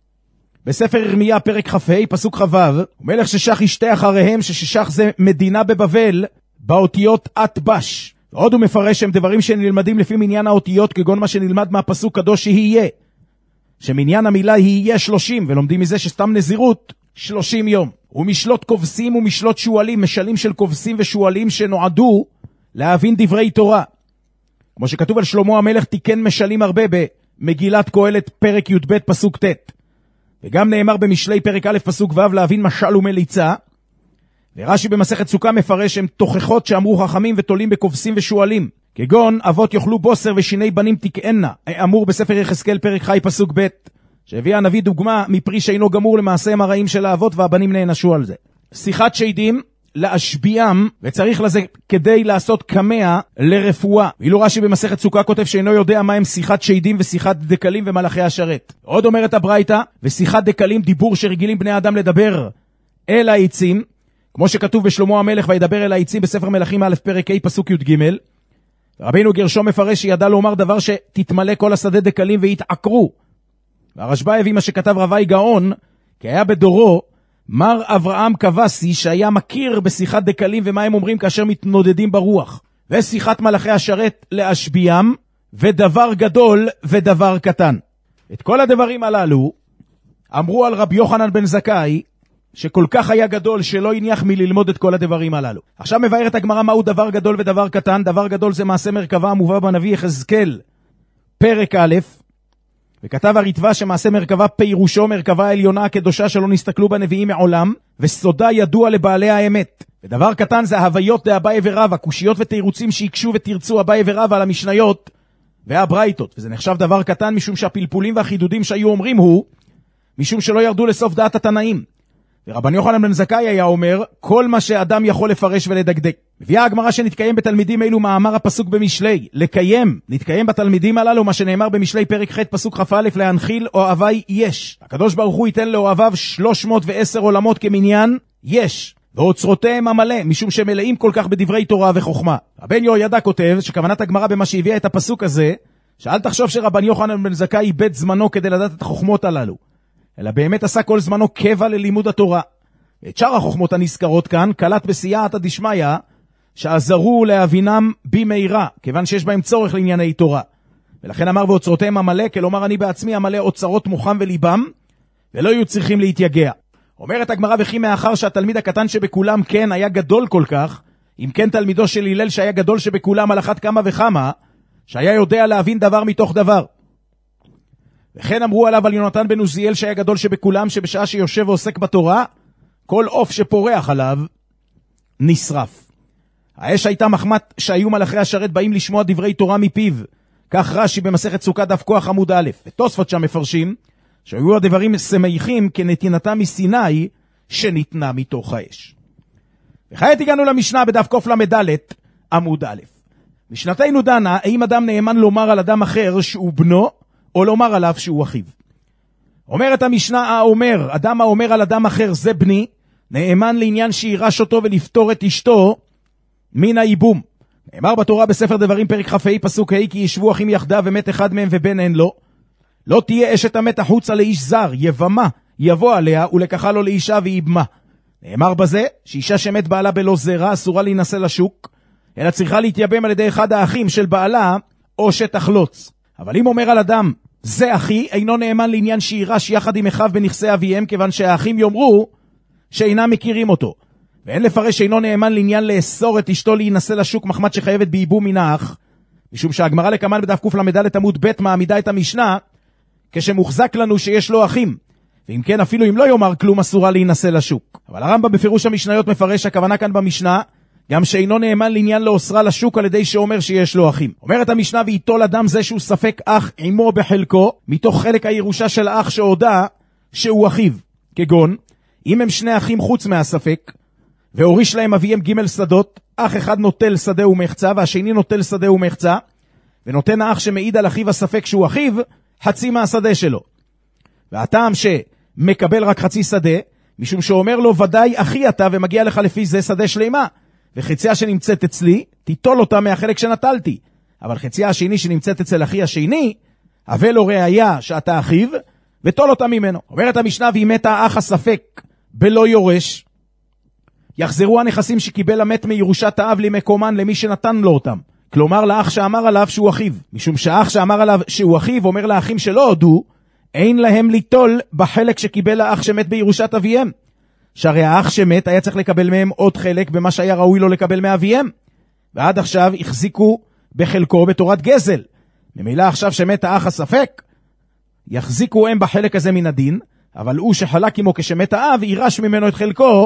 [SPEAKER 3] בספר ירמיה פרק כ"ה פסוק כ"ו, ומלך ששח ישתה אחריהם, ששח זה מדינה בבבל, באותיות אטבש. ועוד הוא מפרש שהם דברים שנלמדים לפי מניין האותיות, כגון מה שנלמד מהפסוק קדוש שיהיה, שמניין המילה יהיה 30, ולומדים מזה שסתם נזירות 30 יום. ומשלות כובסים ומשלות שואלים, משלים של כובסים ושואלים שנועדו להבין דברי תורה. כמו שכתוב על שלמה המלך תיקן משלים הרבה במגילת קהלת פרק י"ב פסוק ט'. וגם נאמר במשלי פרק א' פסוק ו' להבין משל ומליצה. ורש"י במסכת סוכה מפרש הם תוכחות שאמרו חכמים ותולים בכובסים ושואלים, כגון אבות יאכלו בוסר ושיני בנים תקענה, אמור בספר יחזקאל פרק חי פסוק ב', שהביא הנביא דוגמה מפרי שאינו גמור למעשה הרעים של האבות והבנים נענשו על זה. שיחת שדים להשביעם, וצריך לזה כדי לעשות קמע לרפואה. ואילו רש"י במסכת סוכה כותב שאינו יודע מה הם שיחת שדים ושיחת דקלים ומלאכי השרת. עוד אומרת הברייתא, ושיחת דקלים דיבור שרגילים בני אדם לדבר אל העצים, כמו שכתוב בשלמה המלך וידבר אל העצים בספר מלכים א' פרק ה' פסוק י"ג. רבינו גרשום מפרש שידע לומר דבר שתתמלא כל השדה דקלים והתעקרו. והרשב"א הביא מה שכתב רבי גאון, כי היה בדורו מר אברהם קבסי שהיה מכיר בשיחת דקלים ומה הם אומרים כאשר מתנודדים ברוח, ושיחת מלאכי השרת להשביעם, ודבר גדול ודבר קטן. את כל הדברים הללו אמרו על רבי יוחנן בן זכאי, שכל כך היה גדול שלא הניח מללמוד את כל הדברים הללו. עכשיו מבארת הגמרא מהו דבר גדול ודבר קטן. דבר גדול זה מעשה מרכבה המובא בנביא יחזקאל פרק א', וכתב הריטב"א שמעשה מרכבה פירושו מרכבה העליונה הקדושה שלא נסתכלו בנביאים מעולם, וסודה ידוע לבעלי האמת. ודבר קטן זה ההוויות דאביי ורבא, קושיות ותירוצים שיקשו ותרצו אביי ורבא על המשניות והברייתות. וזה נחשב דבר קטן משום שהפלפולים והחידודים שהיו אומרים הוא משום שלא ירדו לסוף דעת התנאים. ורבן יוחנן בן זכאי היה אומר כל מה שאדם יכול לפרש ולדקדק. מביאה הגמרא שנתקיים בתלמידים אלו מאמר הפסוק במשלי, לקיים, נתקיים בתלמידים הללו מה שנאמר במשלי פרק ח' פסוק כ"א, להנחיל אוהבי יש. הקדוש ברוך הוא ייתן לאוהביו 310 עולמות כמניין יש, ואוצרותיהם המלא, משום שמלאים כל כך בדברי תורה וחוכמה. הבן יהוידע כותב שכוונת הגמרא במה שהביאה את הפסוק הזה, שאל תחשוב שרבן יוחנן בן זכאי איבד זמנו כדי לדעת את החוכמות הללו, אלא באמת עשה כל זמנו קבע ללימוד התורה. את שאר החוכמות הנזכרות כאן קלט בסייעתא דשמיא שעזרו להבינם במהרה, כיוון שיש בהם צורך לענייני תורה. ולכן אמר ואוצרותיהם המלא, כלומר אני בעצמי המלא אוצרות מוחם וליבם, ולא יהיו צריכים להתייגע. אומרת הגמרא וכי מאחר שהתלמיד הקטן שבכולם כן היה גדול כל כך, אם כן תלמידו של הלל שהיה גדול שבכולם על אחת כמה וכמה, שהיה יודע להבין דבר מתוך דבר. וכן אמרו עליו על יונתן בן עוזיאל שהיה גדול שבכולם, שבשעה שיושב ועוסק בתורה, כל עוף שפורח עליו נשרף. האש הייתה מחמת שהיו מלאכי השרת באים לשמוע דברי תורה מפיו. כך רש"י במסכת סוכה דף כ"ח עמוד א'. ותוספות שם מפרשים שהיו הדברים שמחים כנתינתה מסיני שניתנה מתוך האש. וכעת הגענו למשנה בדף קל"ד עמוד א'. משנתנו דנה האם אדם נאמן לומר על אדם אחר שהוא בנו או לומר עליו שהוא אחיו. אומרת המשנה האומר, אדם האומר על אדם אחר זה בני, נאמן לעניין שירש אותו ולפתור את אשתו מן האיבום. נאמר בתורה בספר דברים פרק כ"ה פסוק ה' כי ישבו אחים יחדיו ומת אחד מהם ובן אין לו, לא תהיה אשת המת החוצה לאיש זר, יבמה יבוא עליה ולקחה לו לאישה ואיבמה. נאמר בזה שאישה שמת בעלה בלא זרע אסורה להינשא לשוק, אלא צריכה להתייבם על ידי אחד האחים של בעלה או שתחלוץ. אבל אם אומר על אדם זה אחי, אינו נאמן לעניין שירש יחד עם אחיו בנכסי אביהם, כיוון שהאחים יאמרו שאינם מכירים אותו. ואין לפרש שאינו נאמן לעניין לאסור את אשתו להינשא לשוק מחמת שחייבת בייבום מן האח, משום שהגמרא לקמן בדף קל"ד עמוד ב' מעמידה את המשנה כשמוחזק לנו שיש לו אחים, ואם כן אפילו אם לא יאמר כלום אסורה להינשא לשוק. אבל הרמב"ם בפירוש המשניות מפרש הכוונה כאן במשנה גם שאינו נאמן לעניין לאוסרה לשוק על ידי שאומר שיש לו אחים. אומרת המשנה ויטול אדם זה שהוא ספק אח עמו בחלקו מתוך חלק הירושה של האח שהודע שהוא אחיו. כגון, אם הם שני אחים חוץ מהספק, והוריש להם אביהם ג' שדות, אח אחד נוטל שדה ומחצה, והשני נוטל שדה ומחצה, ונותן האח שמעיד על אחיו הספק שהוא אחיו, חצי מהשדה שלו. והטעם שמקבל רק חצי שדה, משום שאומר לו, ודאי אחי אתה, ומגיע לך לפי זה שדה שלימה, וחציה שנמצאת אצלי, תיטול אותה מהחלק שנטלתי. אבל חציה השני שנמצאת אצל אחי השני, הבא לו ראיה שאתה אחיו, ותול אותה ממנו. אומרת המשנה, ואם מת האח הספק בלא יורש, יחזרו הנכסים שקיבל המת מירושת האב למקומן למי שנתן לו אותם. כלומר, לאח שאמר עליו שהוא אחיו. משום שהאח שאמר עליו שהוא אחיו, אומר לאחים שלא הודו, אין להם ליטול בחלק שקיבל האח שמת בירושת אביהם. שהרי האח שמת היה צריך לקבל מהם עוד חלק במה שהיה ראוי לו לקבל מאביהם. ועד עכשיו החזיקו בחלקו בתורת גזל. ממילא עכשיו שמת האח הספק, יחזיקו הם בחלק הזה מן הדין, אבל הוא שחלק עמו כשמת האב, יירש ממנו את חלקו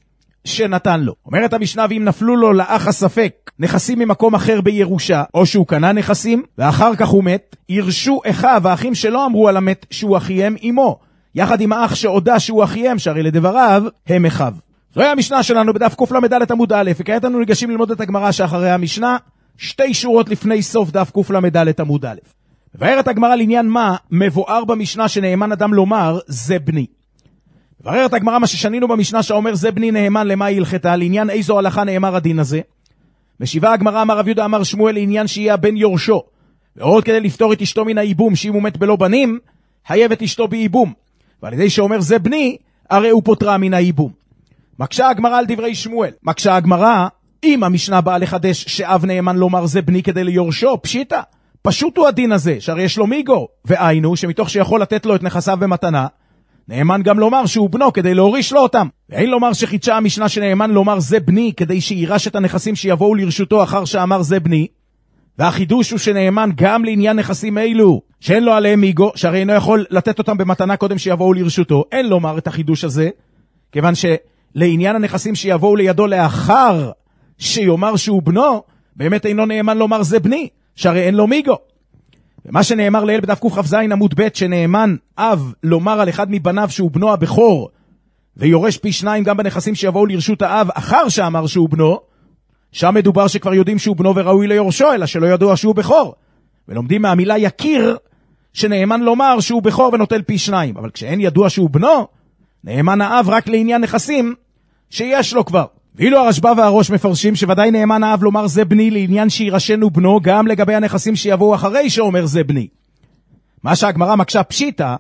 [SPEAKER 3] שנתן לו. אומרת המשנה, ואם נפלו לו לאח הספק נכסים ממקום אחר בירושה, או שהוא קנה נכסים, ואחר כך הוא מת, ירשו אחיו, האחים שלא אמרו על המת שהוא אחיהם עמו, יחד עם האח שהודע שהוא אחיהם, שהרי לדבריו הם אחיו. זוהי המשנה שלנו בדף קל"ד עמוד א', וכעת אנו ניגשים ללמוד את הגמרא שאחרי המשנה, 2 שורות לפני סוף דף קל"ד עמוד א'. מבארת הגמרא לעניין מה מבואר במשנה שנאמן אדם לומר זה בני. מבארת הגמרא מה ששנינו במשנה שאומר זה בני נאמן למה היא הלכתה, לעניין איזו הלכה נאמר הדין הזה. משיבה הגמרא, אמר רב יהודה אמר שמואל, לעניין שיהיה הבן יורשו, ועוד כדי לפתור את אשתו מן האיבום, שאם הוא מת בלא בנים חייב את אשתו באיבום, ועל ידי שאומר זה בני הרי הוא פוטרה מן האיבום. מקשה הגמרא על דברי שמואל. מקשה הגמרא, אם המשנה באה לחדש שאב נאמן לומר זה בני כדי ליורשו, פשיטה, פשוט הוא הדין הזה, שהרי יש לו מיגו, והיינו שמתוך שיכול לתת לו את נכסיו במתנה, נאמן גם לומר שהוא בנו כדי להוריש לו אותם. ואין לומר שחידשה המשנה שנאמן לומר זה בני כדי שירש את הנכסים שיבואו לרשותו אחר שאמר זה בני, והחידוש הוא שנאמן גם לעניין נכסים אלו שאין לו עליהם מיגו, שהרי אינו יכול לתת אותם במתנה קודם שיבואו לרשותו. אין לומר את החידוש הזה, כיוון שלעניין הנכסים שיבואו לידו לאחר שיאמר שהוא בנו, באמת אינו נאמן לומר זה בני, שהרי אין לו מיגו. ומה שנאמר לאל בדף קכ"ז עמוד ב' שנאמן אב לומר על אחד מבניו שהוא בנו הבכור, ויורש פי 2 גם בנכסים שיבואו לרשות האב אחר שאמר שהוא בנו, שם מדובר שכבר יודעים שהוא בנו וראוי ליורשו, אלא שלא ידוע שהוא בכור. ולומדים מהמילה יכיר שנאמן לומר שהוא בכור ונוטל פי 2. אבל כשאין ידוע שהוא בנו, נאמן האב רק לעניין נכסים שיש לו כבר. ואילו הרשב"א והראש מפרשים שוודאי נאמן האב לומר זה בני לעניין שירשנו בנו גם לגבי הנכסים שיבואו אחרי שאומר זה בני. מה שהגמרא מקשה פשיטה,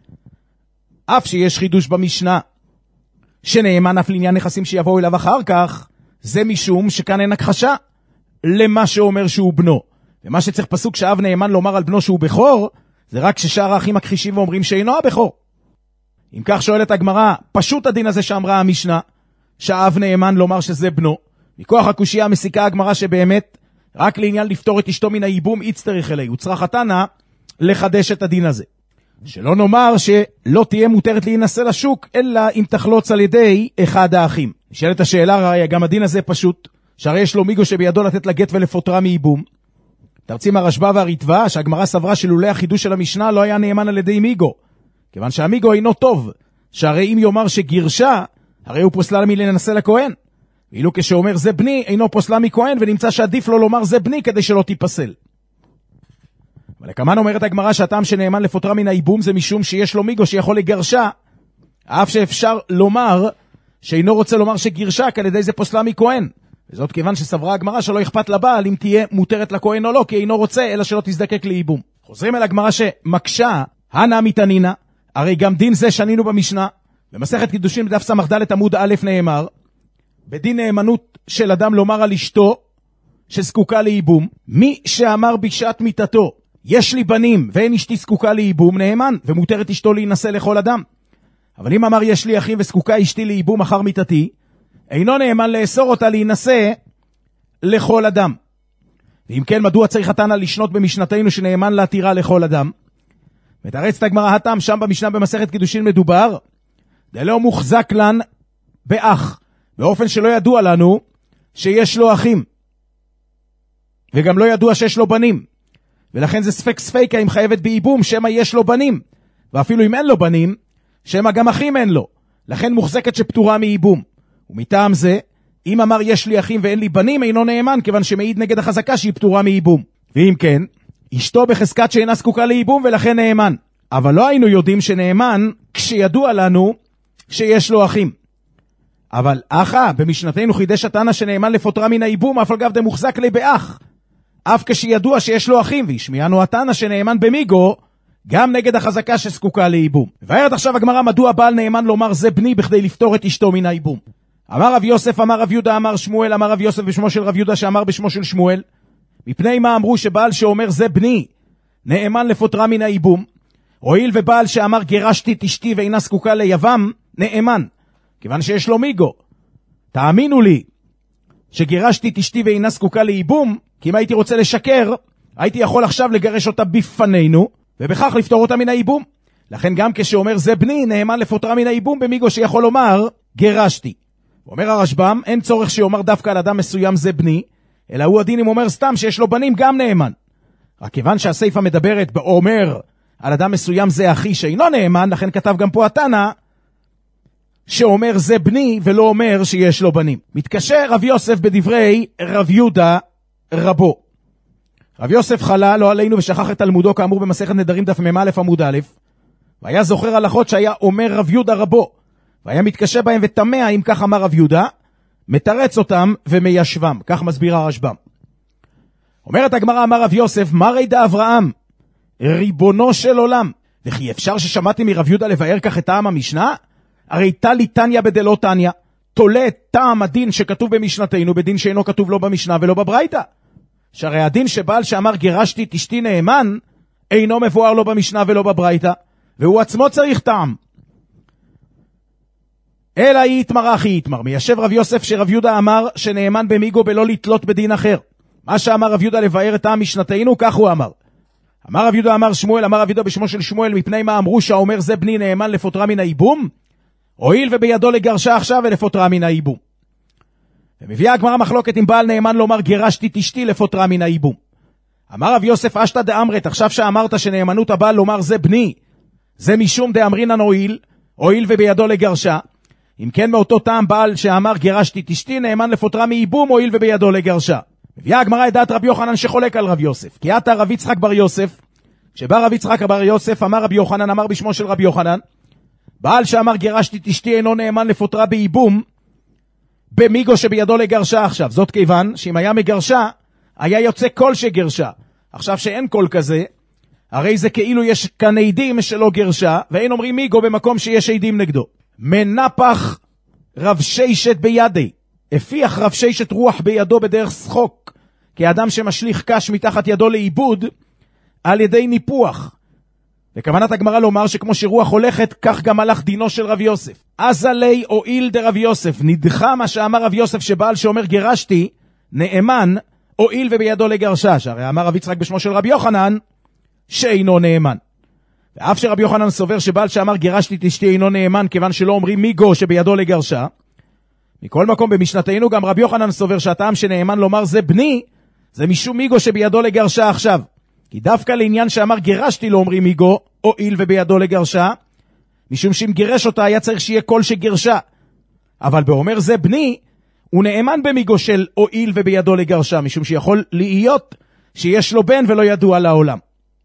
[SPEAKER 3] אף שיש חידוש במשנה שנאמן אף לעניין נכסים שיבואו אליו אחר כך, זה משום שכאן אין הכחשה למה שאומר שהוא בנו. ומה שצריך פסוק שאב נאמן לומר על בנו שהוא בכור, זה רק ששאר האחים מכחישים ואומרים שאינו הבכור. אם כך שואלת הגמרא, פשוט הדין הזה שאמרה המשנה, שאב נאמן לומר שזה בנו, מכוח הקושיה מסיקה הגמרא שבאמת רק לעניין לפתור את אשתו מן האיבום יצטרך אלי, וצריך התנא לחדש את הדין הזה. שלא נאמר שלא תהיה מותרת להינשא לשוק, אלא אם תחלוץ על ידי אחד האחים. נשאלת השאלה, הרי גם הדין הזה פשוט, שהרי יש לו מיגו שבידו לתת לגט ולפוטרה מאיבום. תרצים הרשב"א והריטב"א שהגמרא סברה שלולא החידוש של המשנה לא היה נאמן על ידי מיגו, כיוון שהמיגו אינו טוב, שהרי אם יאמר שגירשה, הרי הוא פוסלה מלהינשא לכהן. ואילו כשאומר זה בני, אינו פוסלה מכהן, ונמצא שעדיף לו לומר זה בני כדי שלא תיפסל. ולכמן אומרת הגמרא שהטעם שנאמן לפוטרה מן האיבום זה משום שיש לו מיגו שיכול לגרשה, אף שאפשר לומר שאינו רוצה לומר שגירשה, כי על ידי זה פוסלה מכהן. וזאת כיוון שסברה הגמרא שלא אכפת לבעל אם תהיה מותרת לכהן או לא, כי אינו רוצה אלא שלא תזדקק לאיבום. חוזרים אל הגמרא שמקשה, הנה מתנינה, הרי גם דין זה שנינו במשנה, במסכת קידושין בדף סמ"ד עמוד א' נאמר, בדין נאמנות של אדם לומר על אשתו שזקוקה לאיבום, מי שאמר בשעת מיתתו, יש לי בנים ואין אשתי זקוקה לאיבום, נאמן, ומותרת אשתו להינשא לכל אדם. אבל אם אמר יש לי אחים וזקוקה אשתי לאיבום אחר מיתתי, אינו נאמן לאסור אותה להינשא לכל אדם. ואם כן, מדוע צריך התנא לשנות במשנתנו שנאמן להתירה לכל אדם? ותרץ את הגמרא הטעם שם במשנה במסכת קידושין מדובר, דלא מוחזק לן באח, באופן שלא ידוע לנו שיש לו אחים, וגם לא ידוע שיש לו בנים, ולכן זה ספק ספיקה אם חייבת באיבום, שמה יש לו בנים, ואפילו אם אין לו בנים, שמה גם אחים אין לו. לכן מוחזקת שפטורה מייבום. ומטעם זה, אם אמר יש לי אחים ואין לי בנים, אינו נאמן, כיוון שמעיד נגד החזקה שהיא פטורה מייבום. ואם כן, אשתו בחזקת שאינה זקוקה לייבום ולכן נאמן. אבל לא היינו יודעים שנאמן כשידוע לנו שיש לו אחים. אבל במשנתנו חידש התנא שנאמן לפוטרה מן הייבום, אף על גב דמוחזק לי באח. אף כשידוע שיש לו אחים, והשמיענו התנא שנאמן במיגו, גם נגד החזקה שזקוקה לייבום. ואומרת עכשיו הגמרא, מדוע בעל נאמן לומר זה בני בכדי לפתור את אשתו מן הייבום? אמר רב יוסף, אמר רב יהודה, אמר שמואל, אמר רב יוסף בשמו של רב יהודה שאמר בשמו של שמואל. מפני מה אמרו שבעל שאומר זה בני נאמן לפוטרה מן הייבום? הואיל ובעל שאמר גירשתי את אשתי ואינה זקוקה ליבם, נאמן, כיוון שיש לו מיגו. תאמינו לי שגירשתי את אשתי ואינה זקוקה לייבום, כי אם הייתי רוצה לשקר, הייתי יכול עכשיו לגרש אותה בפנינו, ובכך לפתור אותה מן הייבום. לכן גם כשאומר זה בני, נאמן לפוטרה מן הייבום במיגו שיכול לומר גירשתי. אומר הרשב"ם, אין צורך שיאמר דווקא על אדם מסוים זה בני, אלא הוא הדין אם אומר סתם שיש לו בנים גם נאמן. רק כיוון שהסייפה מדברת באומר על אדם מסוים זה אחי שאינו נאמן, לכן כתב גם פה התנא שאומר זה בני ולא אומר שיש לו בנים. מתקשר רב יוסף בדברי רב יהודה רבו. רב יוסף חלה לא עלינו ושכח את תלמודו כאמור במסכת נדרים דף מ"א עמוד א', והיה זוכר הלכות שהיה אומר רב יהודה רבו, והיה מתקשה בהם ותמה אם כך אמר רב יהודה, מתרץ אותם ומיישבם. כך מסביר הרשב"ם. אומרת הגמרא, אמר רב יוסף, מרי דה אברהם ריבונו של עולם, וכי אפשר ששמעתי מרב יהודה לבאר כך את טעם המשנה? הרי תלי תניא בדלא תניא, תולה את טעם הדין שכתוב במשנתנו בדין שאינו כתוב לא במשנה ולא בברייתא. שהרי הדין שבעל שאמר גירשתי את אשתי נאמן אינו מבואר לא במשנה ולא בברייתא, והוא עצמו צריך טעם. אלא היא יתמר אחי יתמר. מיישב רב יוסף שרב יהודה אמר שנאמן במיגו בלא לתלות בדין אחר. מה שאמר רב יהודה לבאר את טעם משנתנו, כך הוא אמר. אמר רב יהודה, אמר שמואל, אמר רב יהודה בשמו של שמואל, מפני מה אמרו שהאומר זה בני נאמן לפוטרה מן הייבום? הואיל ובידו לגרשה עכשיו ולפוטרה מן הייבום. ומביאה הגמרא מחלוקת עם בעל נאמן לומר גירשתי את אשתי לפוטרה מן הייבום. אמר רב יוסף אשתא דאמרת, עכשיו שאמרת שנאמנות הבעל לומר זה בני, זה משום דאמרינן הואיל ובידו לגרשה. אם כן מאותו טעם בעל שאמר גירשתי את אשתי נאמן לפוטרה מייבום הואיל ובידו לגרשה. מביאה הגמרא את דעת רבי יוחנן שחולק על רב יוסף. כי עתה רב יצחק בר יוסף, כשבא רב יצחק בר יוסף אמר רבי יוחנן, אמר בשמו של רבי יוחנן, בעל שאמר גירשתי את אשתי אינו נאמן לפוטרה בייבום במיגו שבידו לגרשה עכשיו. זאת כיוון שאם היה מגרשה היה יוצא כל שגרשה. עכשיו שאין כל כזה, הרי זה כאילו יש כאן עדים שלא גרשה, ואין אומרים מיגו במקום שיש עדים נגדו. מנפח רב ששת בידי, הפיח רב ששת רוח בידו בדרך שחוק, כאדם שמשליך קש מתחת ידו לאיבוד על ידי ניפוח. וכוונת הגמרא לומר שכמו שרוח הולכת, כך גם הלך דינו של רב יוסף. אז עלי הואיל דרב יוסף, נדחה מה שאמר רב יוסף שבעל שאומר גירשתי נאמן הואיל ובידו לגרשה, שהרי אמר רב יצחק בשמו של רבי יוחנן שאינו נאמן. ואף שרבי יוחנן סובר שבעל שאמר גירשתי את אשתי אינו נאמן כיוון שלא אומרים מיגו שבידו לגרשה, מכל מקום במשנתנו גם רבי יוחנן סובר שהטעם שנאמן לומר זה בני, זה משום מיגו שבידו לגרשה עכשיו. כי דווקא לעניין שאמר גירשתי לא אומרים מיגו הואיל ובידו לגרשה, משום שאם גירש אותה היה צריך שיהיה כל שגרשה. אבל באומר זה בני, הוא נאמן במיגו של הואיל ובידו לגרשה, משום שיכול להיות שיש לו בן ולא ידוע לעולם.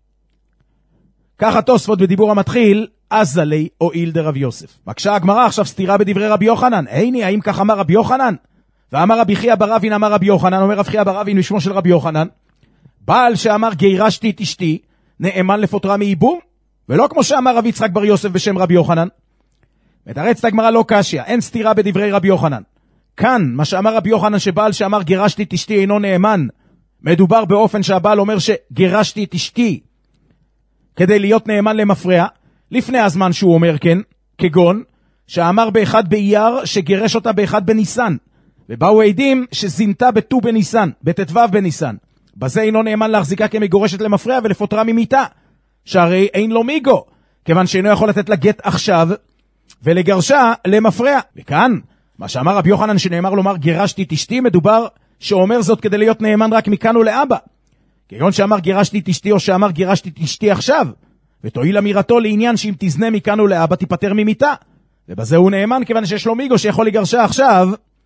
[SPEAKER 3] ככה תוספות בדיבור המתחיל, אז עלי הואיל דרב יוסף. מקשה הגמרא עכשיו סתירה בדברי רבי יוחנן. איני, האם כך אמר רבי יוחנן? ואמר רבי חייא בר אבין אמר רבי יוחנן, אומר רב חייא בר אבין בשמו של רבי יוחנן, בעל שאמר גירשתי את אשתי נאמן לפוטרה מייבום, ולא כמו שאמר רבי יצחק בר יוסף בשם רבי יוחנן. מתרצת הגמרא לא קשיא, אין סתירה בדברי רבי יוחנן. כאן מה שאמר רבי יוחנן שבעל שאמר גירשתי את אשתי אינו נאמן, מדובר באופן שהבעל אומר שגירשתי את אשתי כדי להיות נאמן למפרע, לפני הזמן שהוא אומר כן, כגון שאמר באחד באייר שגירש אותה באחד בניסן, ובאו עדים שזינתה בט"ו בניסן, בט"ו בניסן. בזה אינו נאמן להחזיקה כמגורשת למפרע ולפוטרה ממיתה, שהרי אין לו מיגו, כיוון שאינו יכול לתת לה גט עכשיו ולגרשה למפרע. וכאן מה שאמר רבי יוחנן שנאמר לומר גירשתי את אשתי, מדובר שאומר זאת כדי להיות נאמן רק מכאן ולאבא, כגון שאמר גירשתי את אשתי או שאמר גירשתי את אשתי עכשיו, ותועיל אמירתו לעניין שאם תזנה מכאן ולאבא תיפטר ממיתה, ובזה הוא נאמן כיוון שיש לו מיגו שיכול לגרשה עכשיו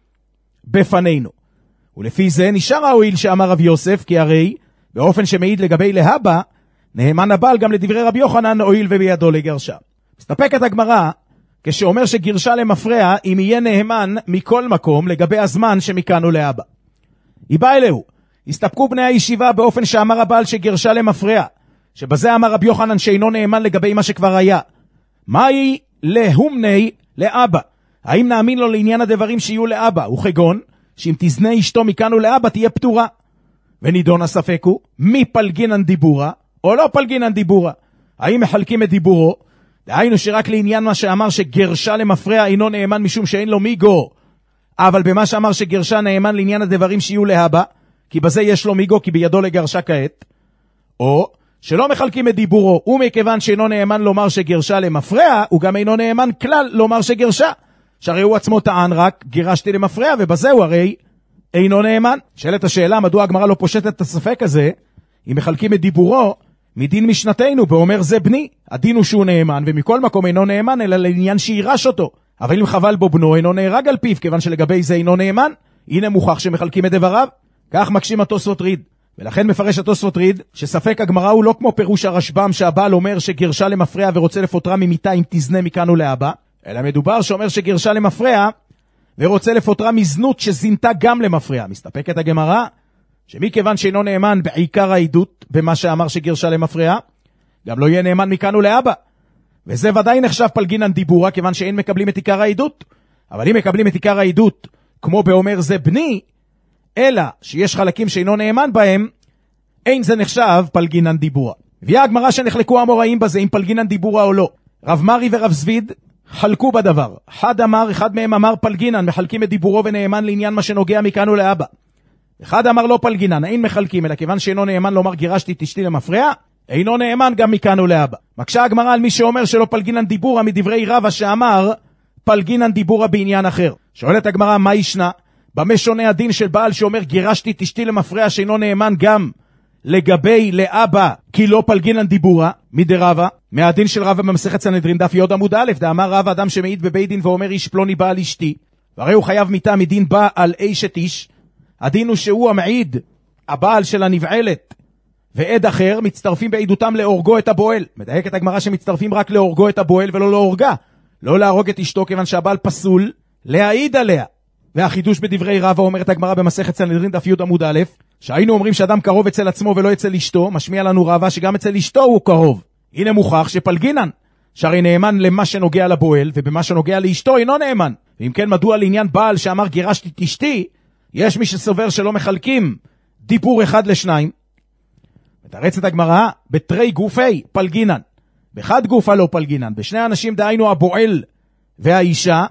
[SPEAKER 3] בפנינו. ולפי זה נשאר ההועיל שאמר רב יוסף, כי הרי באופן שמעיד לגבי להבא, נאמן הבעל גם לדברי רבי יוחנן הועיל ובידו לגרשה. מסתפקת הגמרא כשאומר שגרשה למפרע אם יהיה נאמן מכל מקום לגבי הזמן שמכאן ולהבא. היא באה אלוהו, הסתפקו בני הישיבה באופן שאמר הבעל שגרשה למפרע, שבזה אמר רבי יוחנן שאינו נאמן לגבי מה שכבר היה. מהי להומני לאבא? האם נאמין לו לעניין הדברים שיהיו לאבא? וכגון שאם תזנה אשתו מכאן ולאבא תהיה פטורה. ונידון הספק הוא מי פלגינן דיבורה או לא פלגינן דיבורה. האם מחלקים את דיבורו? דהיינו שרק לעניין מה שאמר שגרשה למפרע אינו נאמן משום שאין לו מיגו, אבל במה שאמר שגרשה נאמן לעניין הדברים שיהיו להבא, כי בזה יש לו מיגו כי בידו לגרשה כעת, או שלא מחלקים את דיבורו, ומכיוון שאינו נאמן לומר שגרשה למפרע, הוא גם אינו נאמן כלל לומר שגרשה, שהרי הוא עצמו טען רק גירשתי למפרע, ובזה הוא הרי אינו נאמן. שאלת השאלה מדוע הגמרא לא פושטת את הספק הזה, אם מחלקים את דיבורו מדין משנתנו, ואומר זה בני, הדין הוא שהוא נאמן, ומכל מקום אינו נאמן אלא לעניין שירש אותו, אבל אם חבל בו בנו אינו נהרג על פיו, כיוון שלגבי זה אינו נאמן, הנה מוכח שמחלקים את דבריו. כך מקשים התוספות ריד, ולכן מפרש התוספות ריד שספק הגמרא הוא לא כמו פירוש הרשב"ם שהבעל אומר שגרשה למפרע ורוצה לפוטרה ממיתה אם תזנה מכאן ולהבא, אלא מדובר שאומר שגרשה למפרע ורוצה לפוטרה מזנות שזינתה גם למפרע. מסתפקת הגמרא שמכיוון שאינו נאמן בעיקר העדות במה שאמר שגרשה למפרע, גם לא יהיה נאמן מכאן ולהבא, וזה ודאי נחשב פלגינן דיבורה כיוון שאין מקבלים את עיקר העדות. אבל אם מקבלים את עיקר העדות כמו באומר זה בני, אלא שיש חלקים שאינו נאמן בהם, אין זה נחשב פלגינן דיבורה. הביאה הגמרא שנחלקו המוראים בזה אם פלגינן דיבורה או לא. רב מרי ורב זביד חלקו בדבר. אחד מהם אמר פלגינן, מחלקים את דיבורו ונאמן לעניין מה שנוגע מכאן ולהבא. אחד אמר לא פלגינן, אין מחלקים, אלא כיוון שאינו נאמן לומר גירשתי את אשתי למפרע, אינו נאמן גם מכאן ולהבא. מקשה הגמרא על מי שאומר שלא פלגינן דיבורה מדברי רבא שאמר פלגינן דיבורה בעניין אחר. שואלת הגמרא מה ישנה? במה שונה הדין של בעל שאומר גירשתי את אשתי למפרע שאינו נאמן גם לגבי לאבא כי לא פלגינן דיבורה מדרבא? מהדין של רבא במסכת סנהדרין דף י' עמוד א', דאמר רבא אדם שמעיד בבית דין ואומר איש פלוני בעל אשתי, והרי הוא חייב מיתה מדין בעל אשת איש. הדין הוא שהוא המעיד, הבעל של הנבעלת ועד אחר מצטרפים בעדותם להורגו את הבועל. מדייקת הגמרא שמצטרפים רק להורגו את הבועל ולא להורגה, לא להרוג את אשתו כיוון שהבעל פסול להעיד עליה. והחידוש בדברי רבא אומרת הגמרא במסכת סנהדרין דף י' עמוד א', שהיינו אומרים שאדם קרוב אצל עצמו ולא אצל אשתו, משמיע לנו רבא שגם אצל אשתו הוא קרוב. הנה מוכח שפלגינן, שהרי נאמן למה שנוגע לבועל ובמה שנוגע לאשתו אינו נאמן. ואם כן מדוע לעניין בעל שאמר גירשתי את אשתי יש מי שסובר שלא מחלקים דיבור אחד לשניים? מתרצת הגמרא בתרי גופי פלגינן, באחד גופה לא פלגינן, בשני אנשים דהיינו הבועל והאישה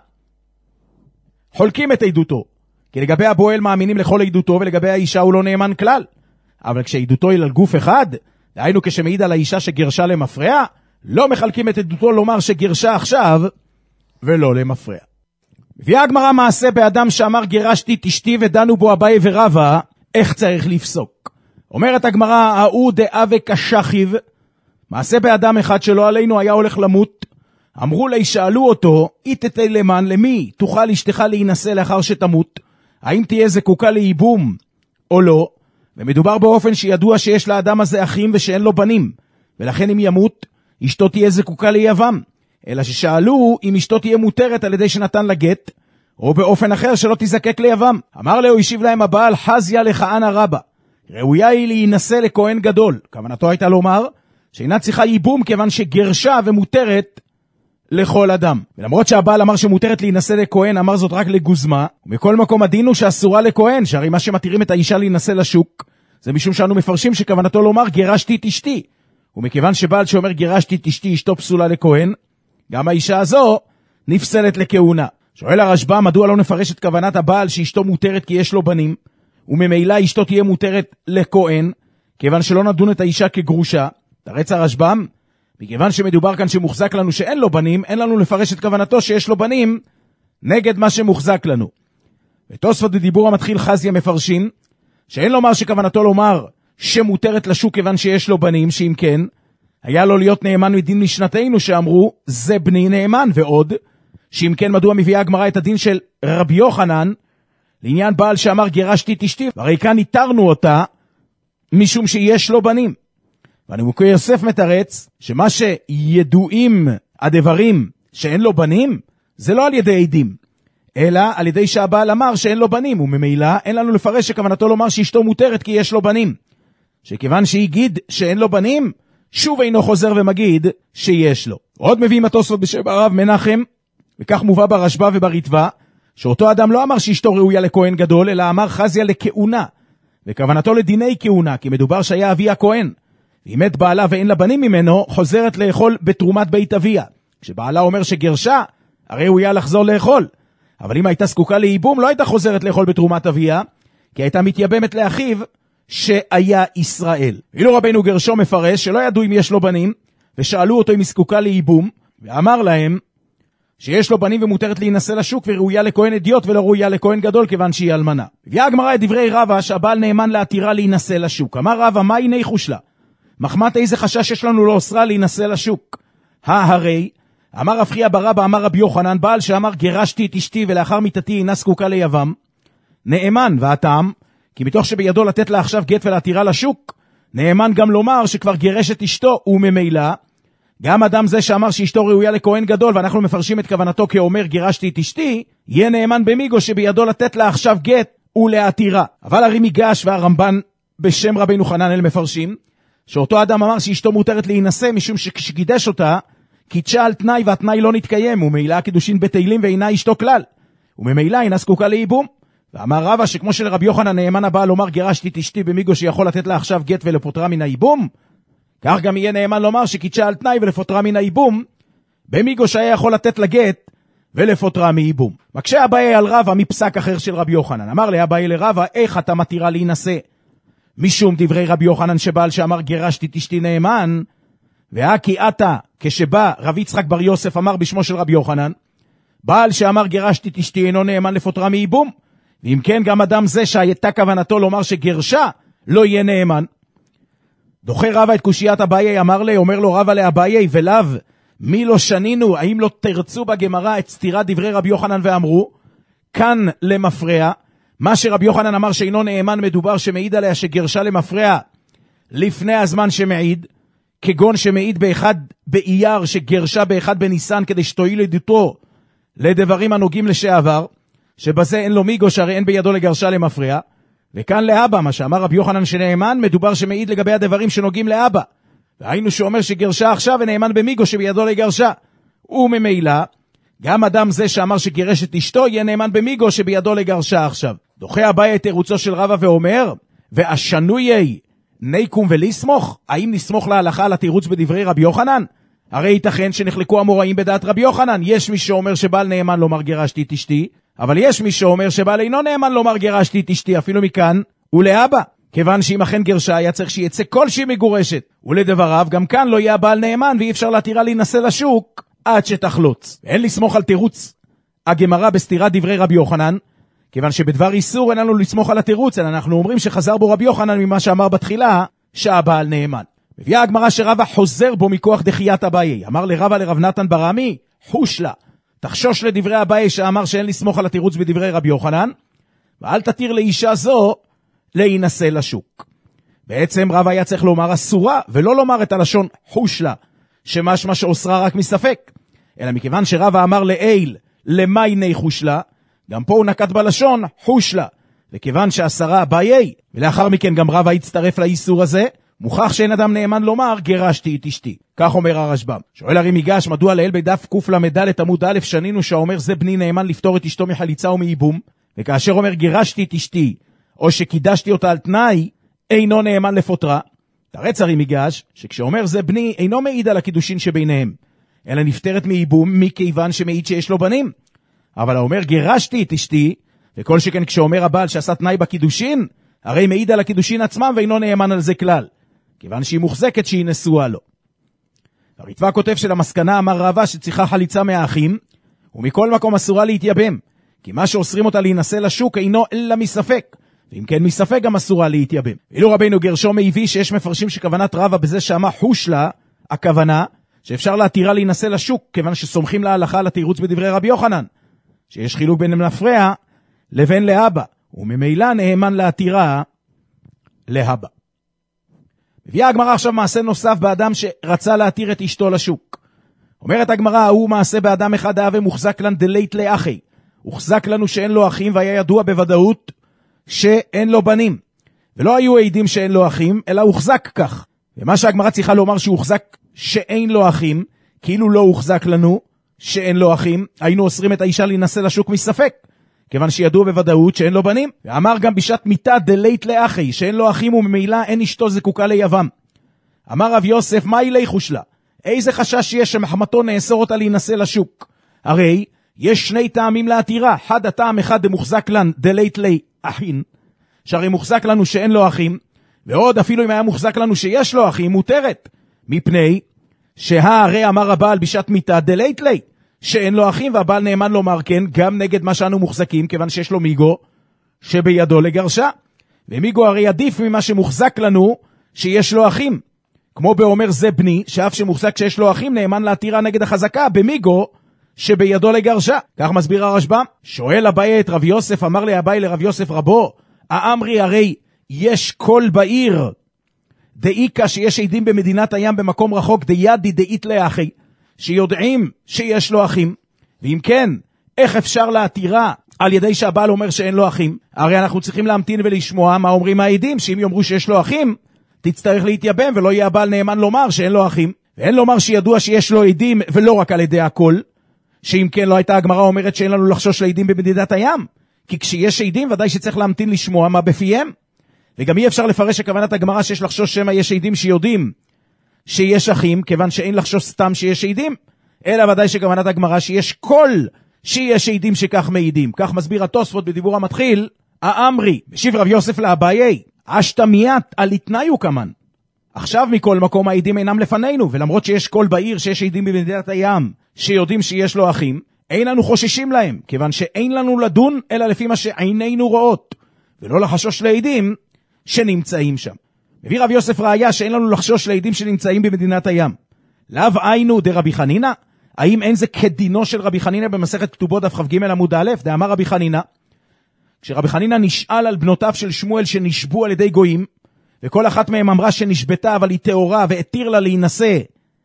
[SPEAKER 3] חולקים את עדותו, כי לגבי הבועל מאמינים לכל עדותו ולגבי האישה הוא לא נאמן כלל. אבל כשעדותו היא על גוף אחד, דהיינו כשמעיד על האישה שגרשה למפרע, לא מחלקים את עדותו לומר שגרשה עכשיו ולא למפרע. מביאה הגמרא מעשה באדם שאמר גירשתי את אשתי ודנו בו אביי ורבא, איך צריך לפסוק? אומרת הגמרא ההוא דאבה כשחיב, מעשה באדם אחד שלא עלינו היה הולך למות, אמרו לי, שאלו אותו, איתתי למען למי תוכל אשתך להינשא לאחר שתמות? האם תהיה זקוקה לייבום או לא? ומדובר באופן שידוע שיש לאדם הזה אחים ושאין לו בנים, ולכן אם ימות אשתו תהיה זקוקה ליבם. אלא ששאלו אם אשתו תהיה מותרת על ידי שנתן לה גט, או באופן אחר שלא תזקק ליבם. אמר לו, השיב להם הבעל, חזיה לכהנא רבא, ראויה היא להינשא לכהן גדול. כוונתו הייתה לומר שאינה צריכה ייבום כיוון שגרשה ומותרת לכל אדם. ולמרות שהבעל אמר שמותרת להינשא לכהן, אמר זאת רק לגוזמה, ומכל מקום הדין הוא שאסורה לכהן, שהרי מה שמתירים את האישה להינשא לשוק, זה משום שאנו מפרשים שכוונתו לומר גירשתי את אשתי. ומכיוון שבעל שאומר גירשתי את אשתי, אשתו פסולה לכהן, גם האישה הזו נפסלת לכהונה. שואל הרשב"ם מדוע לא נפרש את כוונת הבעל שאשתו מותרת כי יש לו בנים, וממילא אשתו תהיה מותרת לכהן, כיוון שלא נדון את האישה כגרושה. תרץ הרשב"ם, מכיוון שמדובר כאן שמוחזק לנו שאין לו בנים, אין לנו לפרש את כוונתו שיש לו בנים נגד מה שמוחזק לנו. ותוספות בדיבור המתחיל חזיה מפרשים שאין לומר שכוונתו לומר שמותרת לשוק כיוון שיש לו בנים, שאם כן היה לו להיות נאמן מדין משנתנו שאמרו זה בני נאמן, ועוד שאם כן מדוע מביאה הגמרא את הדין של רבי יוחנן, לעניין בעל שאמר גירשתי את אשתי, והרי כאן ניתרנו אותה, משום שיש לו בנים. והנימוקי יוסף מתרץ, שמה שידועים הדברים שאין לו בנים, זה לא על ידי עדים, אלא על ידי שהבעל אמר שאין לו בנים, וממילא אין לנו לפרש שכוונתו לומר שאשתו מותרת כי יש לו בנים. שכיוון שהגיד שאין לו בנים, שוב אינו חוזר ומגיד שיש לו. עוד מביאים התוספות בשם הרב מנחם, וכך מובא ברשב"א ובריטב"א, שאותו אדם לא אמר שאשתו ראויה לכהן גדול, אלא אמר חזיה לכהונה, וכוונתו לדיני כהונה, כי מדובר שהיה אבי הכהן. ואם מת בעלה ואין לה בנים ממנו, חוזרת לאכול בתרומת בית אביה. כשבעלה אומר שגרשה, הרי הוא היה לחזור לאכול. אבל אם הייתה זקוקה לייבום, לא הייתה חוזרת לאכול בתרומת אביה, כי הייתה מתייבמת לאחיו שהיה ישראל. ואילו רבינו גרשו מפרש שלא ידעו אם יש לו בנים, ושאלו אותו אם היא זקוקה לייבום, ואמר להם שיש לו בנים ומותרת להינשא לשוק, וראויה לכהן אדיוט ולא ראויה לכהן גדול, כיוון שהיא אלמנה. הביאה הגמרא את דברי רבא שהבעל נאמן להתירה להינשא לשוק. אמר רבא, מה הנה חושלה? מחמת איזה חשש יש לנו לאוסרה להינשא לשוק? הרי אמר רב חייא בר אבא אמר רבי יוחנן, בעל שאמר גירשתי את אשתי ולאחר מיתתי אינה זקוקה ליבם, נאמן, והטעם כי מתוך שבידו לתת לה עכשיו גט ולהתירה לשוק, נאמן גם לומר שכבר גירש את אשתו, וממילא גם אדם זה שאמר שאשתו ראויה לכהן גדול, ואנחנו מפרשים את כוונתו כאומר גירשתי את אשתי, יהיה נאמן במיגו שבידו לתת לה עכשיו גט ולהתירה. אבל הרי מיגש והרמב"ן בשם רבינו חננאל מפרשים שאותו אדם אמר שאשתו מותרת להינשא, משום שכשקידש אותה קידשה על תנאי, והתנאי לא נתקיים, וממילא הקידושין בטלים ואינה אשתו כלל, וממילא אינה זקוקה לייבום. ואמר רבא שכמו שלרבי יוחנן נאמן הבא לומר גירשתי את אשתי במיגו שיכול לתת לה עכשיו גט ולפוטרה מן הייבום, כך גם יהיה נאמן לומר שקידשה על תנאי ולפוטרה מן הייבום במיגו שהיה יכול לתת לה גט ולפוטרה מייבום. מקשה אביי על רבא מפסק אחר של רבי יוחנן. אמר לה אביי לרבא, איך אתה מתירה להינשא? משום דברי רבי יוחנן שבעל שאמר גירשתי את אשתי נאמן, והכי אתה כשבא רבי יצחק בר יוסף אמר בשמו של רבי יוחנן, בעל שאמר גירשתי את אשתי אינו נאמן לפוטרה מייבום, ואם כן גם אדם זה שהייתה כוונתו לומר שגרשה לא יהיה נאמן. דוחה רבא את קושיית אביי, אומר לו רבא לאביי, ולאו מי לא שנינו, האם לא תרצו בגמרא את סתירת דברי רבי יוחנן ואמרו כאן למפרע, מה שרבי יוחנן אמר שאינו נאמן מדובר שמעיד עליה שגרשה למפרע לפני הזמן שמעיד, כגון שמעיד באחד באייר שגרשה באחד בניסן כדי שתועיל עדותו לדברים הנוגעים לשעבר, שבזה אין לו מיגו שהרי אין בידו לגרשה למפרע. וכאן לאבא, מה שאמר רבי יוחנן שנאמן, מדובר שמעיד לגבי הדברים שנוגעים לאבא, והיינו שאומר שגרשה עכשיו ונאמן במיגו שבידו לגרשה, וממילא גם אדם זה שאמר שגירש את אשתו יהיה נאמן במיגו שבידו לגרשה עכשיו. דוחה אביי את תירוצו של רבא ואומר, והשנויי ניקום ולסמוך, האם נסמוך להלכה על התירוץ בדברי רבי יוחנן? הרי ייתכן שנחלקו המוראים בדעת רבי יוחנן, יש מי שאומר שבעל נאמן לומר גירשתי את אשתי, אבל יש מי שאומר שבעל אינו נאמן לומר גירשתי את אשתי, אפילו מכאן ולאבא, כיוון שאם אכן גרשה היה צריך שיצא כלשהי מגורשת, ולדבריו גם כאן לא יהיה בעל נאמן ואי אפשר להתירה להינשא לשוק עד שתחלוץ. אין לסמוך על תירוץ הגמרא בסתירת דברי רבי יוחנן, כיוון שבדבר איסור אין לנו לסמוך על התירוץ, אלא אנחנו אומרים שחזר בו רבי יוחנן ממה שאמר בתחילה שהבעל נאמן. מביאה הגמרא שרבא חוזר בו מכוח דחיית אביי. אמר לרבא לרב נתן ברמי, חושלה, תחשוש לדברי אביי שאמר שאין לסמוך על התירוץ בדברי רבי יוחנן, ואל תתיר לאישה זו להינשא לשוק. בעצם רבא היה צריך לומר אסורה, ולא לומר את הלשון חושלה, שמשמע שאוסרה רק מספק, אלא מכיוון שרבא אמר לאיל למה הנה חושלה, גם פה הוא נקט בלשון חושלה, וכיוון שאסרה אביי, ולאחר מכן גם רבא הצטרף לאיסור הזה, מוכח שאין אדם נאמן לומר גירשתי את אשתי. כך אומר הרשב"ם. שואל הרי מיגש, מדוע לאל בדף קל"ד עמוד א' שנינו שאומר זה בני נאמן לפתור את אשתו מחליצה ומייבום, וכאשר אומר גירשתי את אשתי או שקידשתי אותה על תנאי אינו נאמן לפוטרה? תרץ הרי מיגש שכשאומר זה בני אינו מעיד על הקידושין שביניהם, אלא נפטרת מייבום מכיוון שמעיד שיש לו בנים. אבל האומר גירשתי את אשתי, וכל שכן כשאומר הבעל שעשה תנאי בקידושין, הרי מעיד על הקידושין עצמם ואינו נאמן על זה כלל, כיוון שהיא מוחזקת שהיא נשואה לו. הריטב"א כותב שלמסקנה אמר רבא שצריכה חליצה מהאחים, ומכל מקום אסורה להתייבם, כי מה שאוסרים אותה להינשא לשוק אינו אלא מספק, ואם כן מספק גם אסורה להתייבם. ואילו רבינו גרשו מביא שיש מפרשים שכוונת רבא בזה שאמר חושלה, הכוונה שאפשר להתירה להינשא לשוק, כיוון שסומכים להלכה על התירוץ בדברי רבי יוחנן, שיש חילוק בין למפרע לבין לאבא, וממילא נאמן להתירה להבא. מביאה הגמרא עכשיו מעשה נוסף באדם שרצה להתיר את אשתו לשוק. אומרת הגמרא, הוא מעשה באדם אחד האווה מוחזק לן דלית לאחי. הוחזק לנו שאין לו אחים, והיה ידוע בוודאות שאין לו בנים. ולא היו עדים שאין לו אחים, אלא הוחזק כך. ומה שהגמרא צריכה לומר שהוא הוחזק שאין לו אחים, כאילו לא הוחזק לנו שאין לו אחים, היינו אוסרים את האישה להינשא לשוק מספק, כיוון שידוע בוודאות שאין לו בנים. ואמר גם בשעת מיתה דלית לאחי, שאין לו אחים וממילא אין אשתו זקוקה ליבם. אמר רב יוסף, מה ילכו שלה? איזה חשש יש שמחמתו נאסור אותה להינשא לשוק? הרי יש שני טעמים להתירה, אחד הטעם אחד דמוחזק לן דלית לאחין, שהרי מוחזק לנו שאין לו אחים, ועוד אפילו אם היה מוחזק לנו שיש לו אחים, מותרת, מפני שהרי אמר הבעל בשעת מיתה דלית לי, שאין לו אחים, והבעל נאמן לומר כן, גם נגד מה שאנו מוחזקים, כיוון שיש לו מיגו שבידו לגרשה, ומיגו הרי עדיף ממה שמוחזק לנו שיש לו אחים, כמו באומר זה בני, שאף שמוחזק שיש לו אחים, נאמן להתירה נגד החזקה, במיגו שבידו לגרשה. כך מסביר הרשב"ם. שואל אביי את רב יוסף, אמר לי אביי לרב יוסף רבו, האמרי הרי יש קול בעיר, דאיקה שיש עדים במדינת הים במקום רחוק, דידי דאית לאחי, שיודעים שיש לו אחים, ואם כן, איך אפשר להתירה על ידי שהבעל אומר שאין לו אחים? הרי אנחנו צריכים להמתין ולשמוע מה אומרים העדים, שאם יאמרו שיש לו אחים, תצטרך להתייבם, ולא יהיה הבעל נאמן לומר שאין לו אחים, ואין לומר שידוע שיש לו עדים, ולא רק על ידי הכל, שאם כן לא הייתה הגמרא אומרת שאין לנו לחשוש לעדים במדינת הים, כי כשיש עדים ודאי שצריך להמתין לשמוע מה בפיהם, וגם אי אפשר לפרש שכוונת הגמרא שיש לחשוש שמא יש עדים שיודעים שיש אחים, כיוון שאין לחשוש סתם שיש עדים, אלא ודאי שכוונת הגמרא שיש קול שיש עדים שכך מעידים. כך מסביר התוספות בדיבור המתחיל, האמרי, משיב רב יוסף לאביי, אשתמיית על התניו כמן. עכשיו מכל מקום העדים אינם לפנינו, ולמרות שיש קול בעיר שיש עדים במדינת הים שיודעים שיש לו אחים, אין לנו חוששים להם, כיוון שאין לנו לדון אלא לפי מה שעינינו רואות, ולא לחשוש לעדים שנמצאים שם. מביא רב יוסף ראיה שאין לנו לחשוש לעדים שנמצאים במדינת הים. לאו היינו דרבי חנינא? האם אין זה כדינו של רבי חנינא במסכת כתובות דף כ"ג עמוד א'? דאמר רבי חנינא, כשרבי חנינא נשאל על בנותיו של שמואל שנשבו על ידי גויים, וכל אחת מהם אמרה שנשבתה אבל היא טהורה והתיר לה להינשא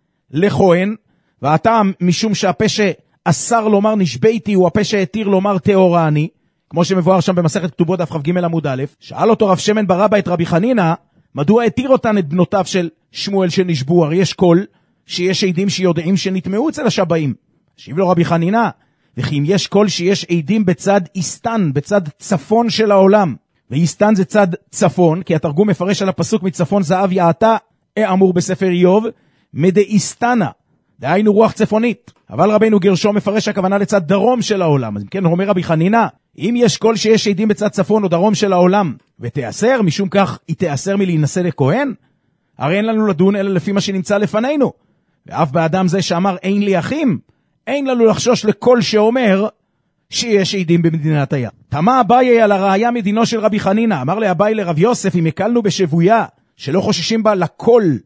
[SPEAKER 3] לכהן, והטעם משום שהפה שאסר לומר נשבעתי הוא הפה שהתיר לומר טהורה אני, כמו שמבואר שם במסכת כתובות דף כ"ג עמוד א'. שאל אותו רב שמן ברבא את רבי חנינא, מדוע התיר אותן את בנותיו של שמואל שנשבו? הרי יש קול שיש עדים שיודעים שנטמעו אצל השבעים. השיב לו רבי חנינא, וכי אם יש קול שיש עדים בצד איסטן, בצד צפון של העולם, ואיסטן זה צד צפון, כי התרגום מפרש על הפסוק מצפון זהב יעתה, אמור בספר איוב, מדאיסטנה, דהיינו רוח צפונית. אבל רבינו גרשום מפרש הכוונה לצד דרום של העולם. אז כן, אומר רבי חנינא, אם יש קול שיש עדים בצד צפון או דרום של העולם, ותאסר, משום כך היא תאסר מלהינשא לכהן, הרי אין לנו לדון אלא לפי מה שנמצא לפנינו. ואף באדם זה שאמר אין לי אחים, אין לנו לחשוש לכל שאומר שיש עדים במדינת הים. תמה אביי על הראיה מדינו של רבי חנינא. אמר לאביי לרב יוסף, אם הקלנו בשבויה שלא חוששים בה לכל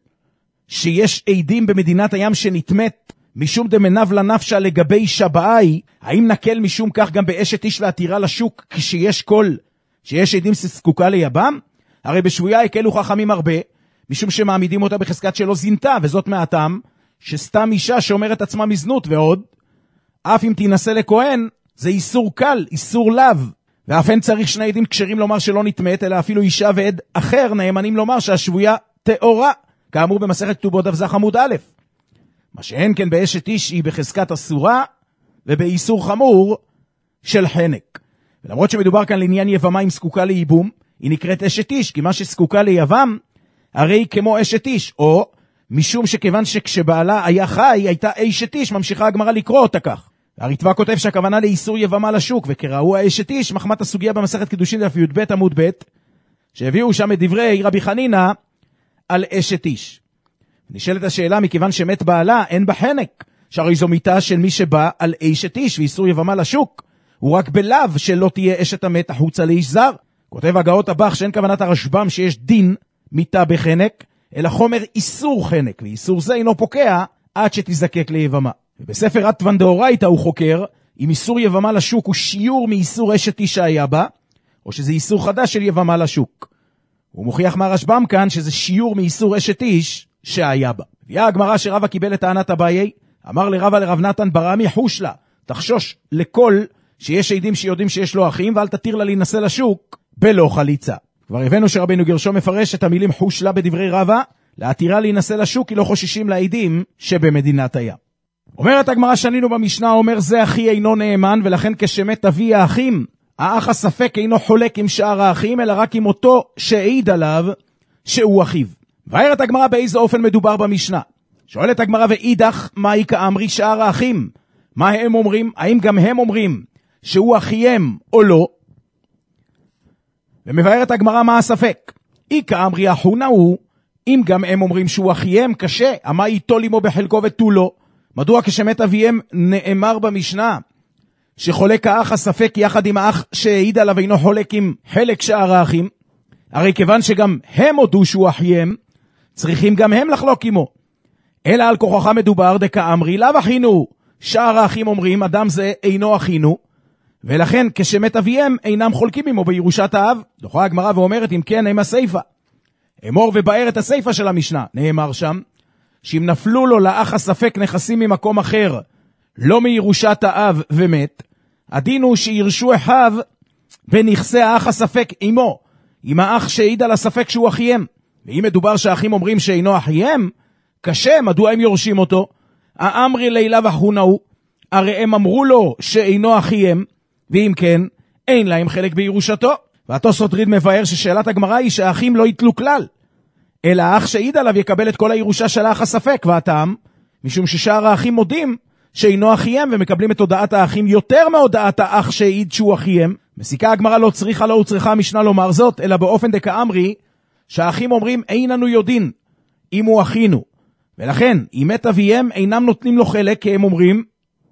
[SPEAKER 3] שיש עדים במדינת הים שנתמת משום דמנב לנפשה לגבי שבעי, האם נקל משום כך גם באשת איש להתירה לשוק כשיש קול שיש עדים שזקוקה ליבם? הרי בשבויה הקלו חכמים הרבה, משום שמעמידים אותה בחזקת שלא זינתה, וזאת מהטעם שסתם אישה שאומרת עצמה מזנות. ועוד, אף אם תינשא לכהן, זה איסור קל, איסור לאו, ואף אין צריך שני עדים כשרים לומר שלא נתמת, אלא אפילו אישה ועד אחר נאמנים לומר שהשבויה טהורה, כאמור במסכת כתובות דף ז עמוד א'. מה שאין כן באשת איש היא בחזקת אסורה, ובאיסור חמור של חנק. ולמרות שמדובר כאן לעניין יבמה עם זקוקה לייבום, היא נקראת אשת איש, כי מה שזקוקה ליבם, הרי כמו אשת איש, או משום שכיוון שכשבעלה היה חי, הייתה אשת איש, ממשיכה הגמרא לקרוא אותה כך. הרטב"א כותב שהכוונה לאיסור יבמה לשוק, וכראו האשת איש, מחמת הסוגיה במסכת קידושין דף י"ב עמוד ב', שהביאו שם את דברי רבי חנינא על אשת איש. נשאלת השאלה, מכיוון שמת בעלה, אין בה חנק, שהרי זו מיתה של מי שבא על אשת איש, ואיסור יבמה לשוק, הוא רק בלאו שלא תהיה אשת המת החוצה לאיש זר. כותב הגאות הבח שאין כוונת הרשב"ם שיש דין מיתה בחנק, אלא חומר איסור חנק, ואיסור זה אינו פוקע עד שתזקק ליבמה. ובספר רטב"ן דאורייתא הוא חוקר אם איסור יבמה לשוק הוא שיעור מאיסור אשת איש שהיה בה, או שזה איסור חדש של יבמה לשוק. הוא מוכיח מהרשב"ם כאן שזה שיעור מאיסור אשת איש שהיה בה. הביאה הגמרא שרבא קיבל את טענת אביי, אמר לרבא לרב נתן ברמי חוש לה, תחשוש לכל שיש עדים שיודעים שיש לו אחים, ואל תתיר לה להינשא לשוק בלא חליצה. כבר הבאנו שרבנו גרשום מפרש את המילים חוש לה בדברי רבא, להתירה להינשא לשוק כי לא חוששים לעדים שבמדינת הים. אומרת הגמרא שנינו במשנה, אומר זה אחי אינו נאמן, ולכן כשמת אבי האחים, האח הספק אינו חולק עם שאר האחים, אלא רק עם אותו שהעיד עליו שהוא אחיו. והערת הגמרא באיזה אופן מדובר במשנה. שואלת הגמרא ואידך, מהי כאמרי שאר האחים? מה הם אומרים? האם גם הם אומרים שהוא אחיהם או לא? ומבארת הגמרא מה הספק. אי כאמרי אחונה הוא, אם גם הם אומרים שהוא אחיהם קשה, אמה יטול עמו בחלקו ותו לא. מדוע כשמת אביהם נאמר במשנה שחולק האח הספק יחד עם האח שהעיד עליו אינו חולק עם חלק שאר האחים? הרי כיוון שגם הם הודו שהוא אחיהם, צריכים גם הם לחלוק עמו. אלא על כוחך מדובר דקאמרי לאו אחינו. שאר האחים אומרים אדם זה אינו אחינו, ולכן כשמת אביהם אינם חולקים עמו בירושת האב. דוחה הגמרא ואומרת אם כן, הם הסייפה. אמור ובאר את הסייפה של המשנה. נאמר שם שאם נפלו לו לאח הספק נכסים ממקום אחר, לא מירושת האב ומת, הדין הוא שירשו אחיו בנכסי האח הספק עמו, עם האח שהעיד על הספק שהוא אחיהם. ואם מדובר שהאחים אומרים שאינו אחיהם, קשה, מדוע הם יורשים אותו? האמרי לילה וחונאו, הרי הם אמרו לו שאינו אחיהם, ואם כן, אין להם חלק בירושתו. והתוספות ריד מבאר ששאלת הגמרא היא שהאחים לא יתלו כלל, אלא האח שהעיד עליו יקבל את כל הירושה של האח הספק, והטעם, משום ששאר האחים מודים שאינו אחיהם, ומקבלים את הודעת האחים יותר מהודעת האח שהעיד שהוא אחיהם. מסיקה הגמרא לא צריכה לא צריכה המשנה לומר זאת, אלא באופן דקאמרי, שהאחים אומרים אין לנו יודעים אם הוא אחינו, ולכן אם מת אביהם אינם נותנים לו חלק, כי הם אומרים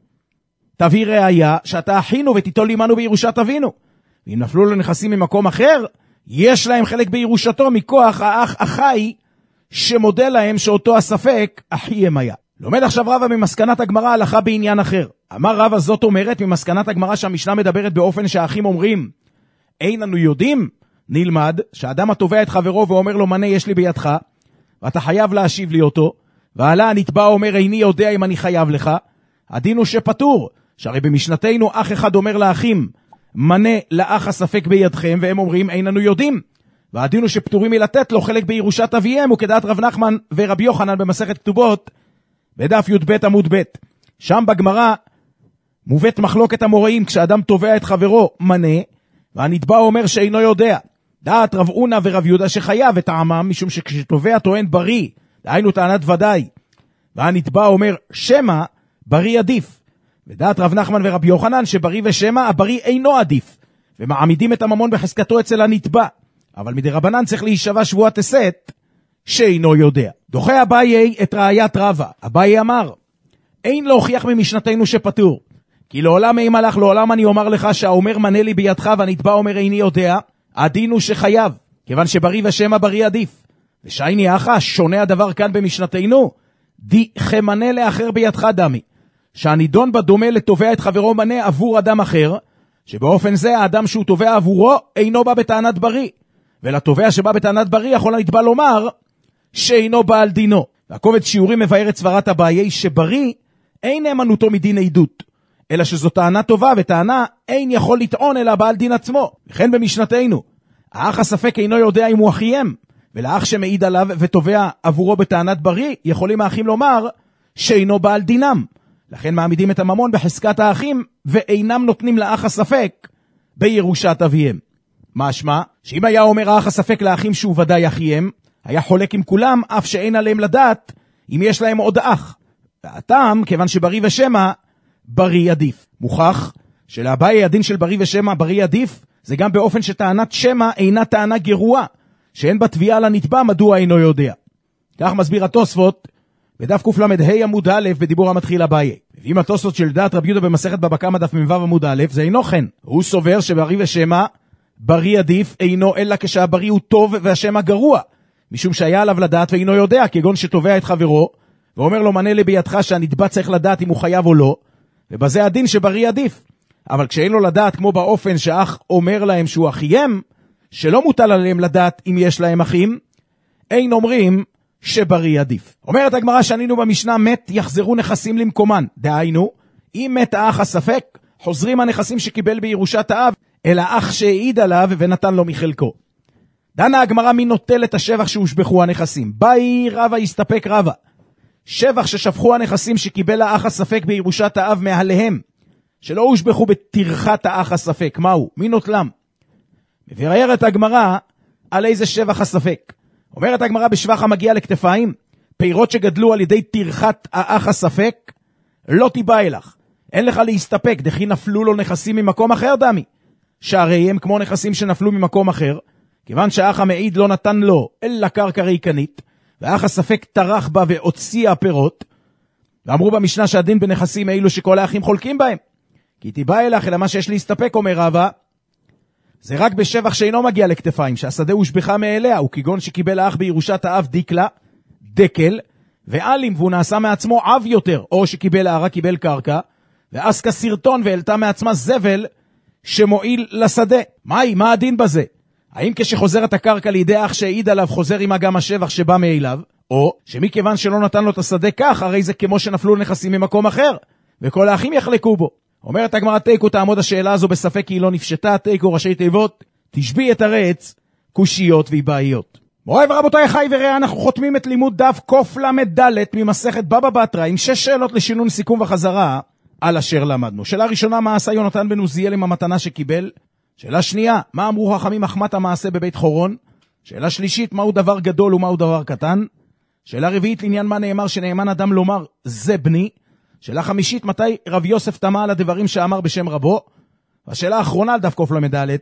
[SPEAKER 3] תביא ראיה שאתה אחינו ותיטול עמנו בירושת אבינו. ואם נפלו לו נכסים ממקום אחר, יש להם חלק בירושתו מכוח האח החי שמודה להם שאותו הספק אחיהם היה. לומד עכשיו רבא ממסקנת הגמרא הלכה בעניין אחר. אמר רבא זאת אומרת ממסקנת הגמרא שהמשנה מדברת באופן שהאחים אומרים אין לנו יודעים, נלמד שהאדם התובע את חברו ואומר לו מנה יש לי בידך ואתה חייב להשיב לי אותו, ועלה הנתבע אומר איני יודע אם אני חייב לך, הדין הוא שפטור. שהרי במשנתנו אח אחד אומר לאחים מנה לאח הספק בידכם, והם אומרים אין לנו יודעים, והדין הוא שפטורים מלתת לו חלק בירושת אביהם, וכדעת רב נחמן ורבי יוחנן במסכת כתובות בדף י"ב עמוד ב'. שם בגמרא מובאת מחלוקת המוראים כשאדם תובע את חברו מנה והנתבע אומר שאינו יודע. דעת רב אונה ורב יהודה שחייב את העמם, משום שכשתובע טוען בריא, דהיינו טענת ודאי, והנתבע אומר שמה, בריא עדיף. ודעת רב נחמן ורב יוחנן שבריא ושמה, הבריא אינו עדיף, ומעמידים את הממון בחזקתו אצל הנתבע. אבל מדי רבנן צריך להישבע שבועת הסת שאינו יודע. דוחה אביי את ראיית רבא. אביי אמר אין להוכיח ממשנתנו שפטור, כי לעולם אם הלך לעולם אני אומר לך שהאומר מנה לי בידך והנתבע אומר איני יודע, הדין הוא שחייב, כיוון שבריא ושמה בריא עדיף. ושייני אחא שונה הדבר כאן במשנתנו, די חמנה לאחר בידך דמי, שהנידון בדומה לתובע את חברו מנה עבור אדם אחר, שבאופן זה האדם שהוא תובע עבורו אינו בא בטענת בריא, ולתובע שבא בטענת בריא יכול הנתבע לומר שאינו בא על דינו. והקובץ שיעורים מבאר את סברת אביי שבריא אין נאמנותו מדין עדות, אלא שזו טענה טובה, וטענה אין יכול לטעון אלא בעל דין עצמו. וכן במשנתנו האח הספק אינו יודע אם הוא אחיהם, ולאח שמעיד עליו ותובע עבורו בטענת בריא יכולים האחים לומר שאינו בעל דינם. לכן מעמידים את הממון בחזקת האחים ואינם נותנים לאח הספק בירושת אביהם. משמע שאם היה אומר האח הספק לאחים שהוא ודאי אחיהם, היה חולק עם כולם אף שאין עליהם לדעת אם יש להם עוד אח. והטעם כיוון שבריא ושמה בריא עדיף. מוכח שלאביי הדין של בריא ושמה בריא עדיף, זה גם באופן שטענת שמה אינה טענה גרועה, שאין בה תביעה לנתבע מדוע אינו יודע. כך מסביר התוספות בדף קל"ה עמוד א' בדיבור המתחיל אביי. ואם התוספות של דעת רבי יהודה במסכת בבא קמא דף מ"ו עמוד א', זה אינו כן. הוא סובר שבריא ושמה בריא עדיף אינו אלא כשהבריא הוא טוב והשמה גרוע, משום שהיה עליו לדעת ואינו יודע, כגון שתובע את חברו ואומר לו, מנה לי בידך שהנתבע צריך לדעת אם הוא חייב או לא, ובזה הדין שבריא עדיף. אבל כשאין לו לדעת, כמו באופן שאח אומר להם שהוא אחיים, שלא מוטל עליהם לדעת אם יש להם אחים, אין אומרים שבריא עדיף. אומרת הגמרא שענינו במשנה, מת יחזרו נכסים למקומן. דהיינו, אם מת האח הספק, חוזרים הנכסים שקיבל בירושת האב, אל האח שהעיד עליו ונתן לו מחלקו. דנה הגמרא מי נוטל את השבח שהושבחו הנכסים. באי רבא הסתפק רבא. שבח ששפכו הנכסים שקיבל האח הספק בירושת האב מעליהם, שלא הושבחו בתרחת האח הספק. מהו? מי נוטלם? מבארת הגמרא על איזה שבח הספק. אומרת הגמרא, בשבח המגיע לכתפיים, פירות שגדלו על ידי תרחת האח הספק, לא תיבא אלך. אין לך להסתפק, דכי נפלו לו נכסים ממקום אחר דמי. שהרי הם כמו נכסים שנפלו ממקום אחר, כיוון שהאח המעיד לא נתן לו אלא קרקע ריקנית, והאח הספק טרח בה והוציאה פירות, ואמרו במשנה שהדין בנכסים אלו שכל האחים חולקים בהם. כי תיבא אלך, אלא מה שיש להסתפק, אומר רבא, זה רק בשבח שאינו מגיע לכתפיים, שהשדה הושבחה מאליה, וכגון שקיבל האח בירושת האב דיקלה, דקל, ואלים, והוא נעשה מעצמו אב יותר, או שקיבל הערה קיבל קרקע, ועסקה סרטון והעלתה מעצמה זבל שמועיל לשדה. מה הדין בזה? האם כשחוזרת הקרקע לידי אח שהעיד עליו חוזר עמה גם השבח שבא מאליו, או שמכיוון שלא נתן לו את השדה כך, הרי זה כמו שנפלו נכסים ממקום אחר, וכל האחים יחלקו בו. אומרת הגמרא, תיקו תעמוד השאלה הזו בספק כי היא לא נפשטה, תיקו ראשי תיבות, תשבי את הרץ, קושיות ואיבאיות. מוריי ורבותיי, חי וראה, אנחנו חותמים את לימוד דף קל"ד ממסכת בבא בתרא, עם 6 שאלות לשינון סיכום וחזרה על אשר למדנו. שאלה ראשונה, מה עשה יונתן בן עוזיאל עם המתנה שקיבל? שאלה שנייה, מה אמרו חכמים מחמת המעשה בבית חורון? שאלה שלישית, מהו דבר גדול ומהו דבר קטן? שאלה רביעית, לעניין מה נאמר שנאמן אדם לומר זה בני? שאלה חמישית, מתי רב יוסף תמה על הדברים שאמר בשם רבו? והשאלה האחרונה על דף קל"ד,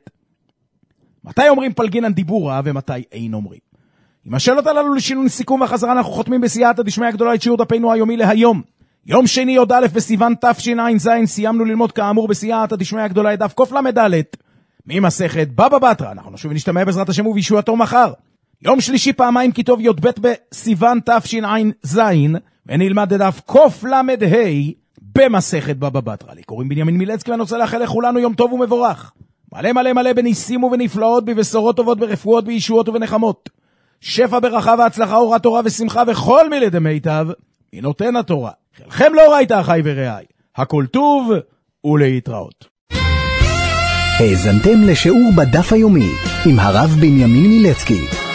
[SPEAKER 3] מתי אומרים פלגינן דיבורה ומתי אין אומרים? עם השאלות הללו לשינון סיכום וחזרה אנחנו חותמים בסייעתא דשמיא הגדולה את שיעור דפנו היומי להיום. יום שני י"א בסיוון תשע"ז, סיימנו ללמוד כאמור בסייעתא דשמיא הגדולה את דף קל"ד ממסכת בבא בתרא. אנחנו נשוב ונשתמע בעזרת השם ובישועתו מחר. יום שלישי פעמיים כיתוב י"ב בסיוון תשע"ז, ונלמד את דף קל"ה במסכת בבא בתרא. לי קוראים בנימין מילצקי, ואני רוצה לאחל לכולנו יום טוב ומבורך. מלא מלא מלא בניסים ובנפלאות, בבשורות טובות, ברפואות, בישועות ובנחמות. שפע ברכה והצלחה, אורת תורה ושמחה וכל מילי דמיטב, היא נותן התורה. חלכם לא ראית אחי ורעי. הכל טוב ולהתראות.
[SPEAKER 2] האזנתם לשיעור בדף היומי עם הרב בנימין מילצקי.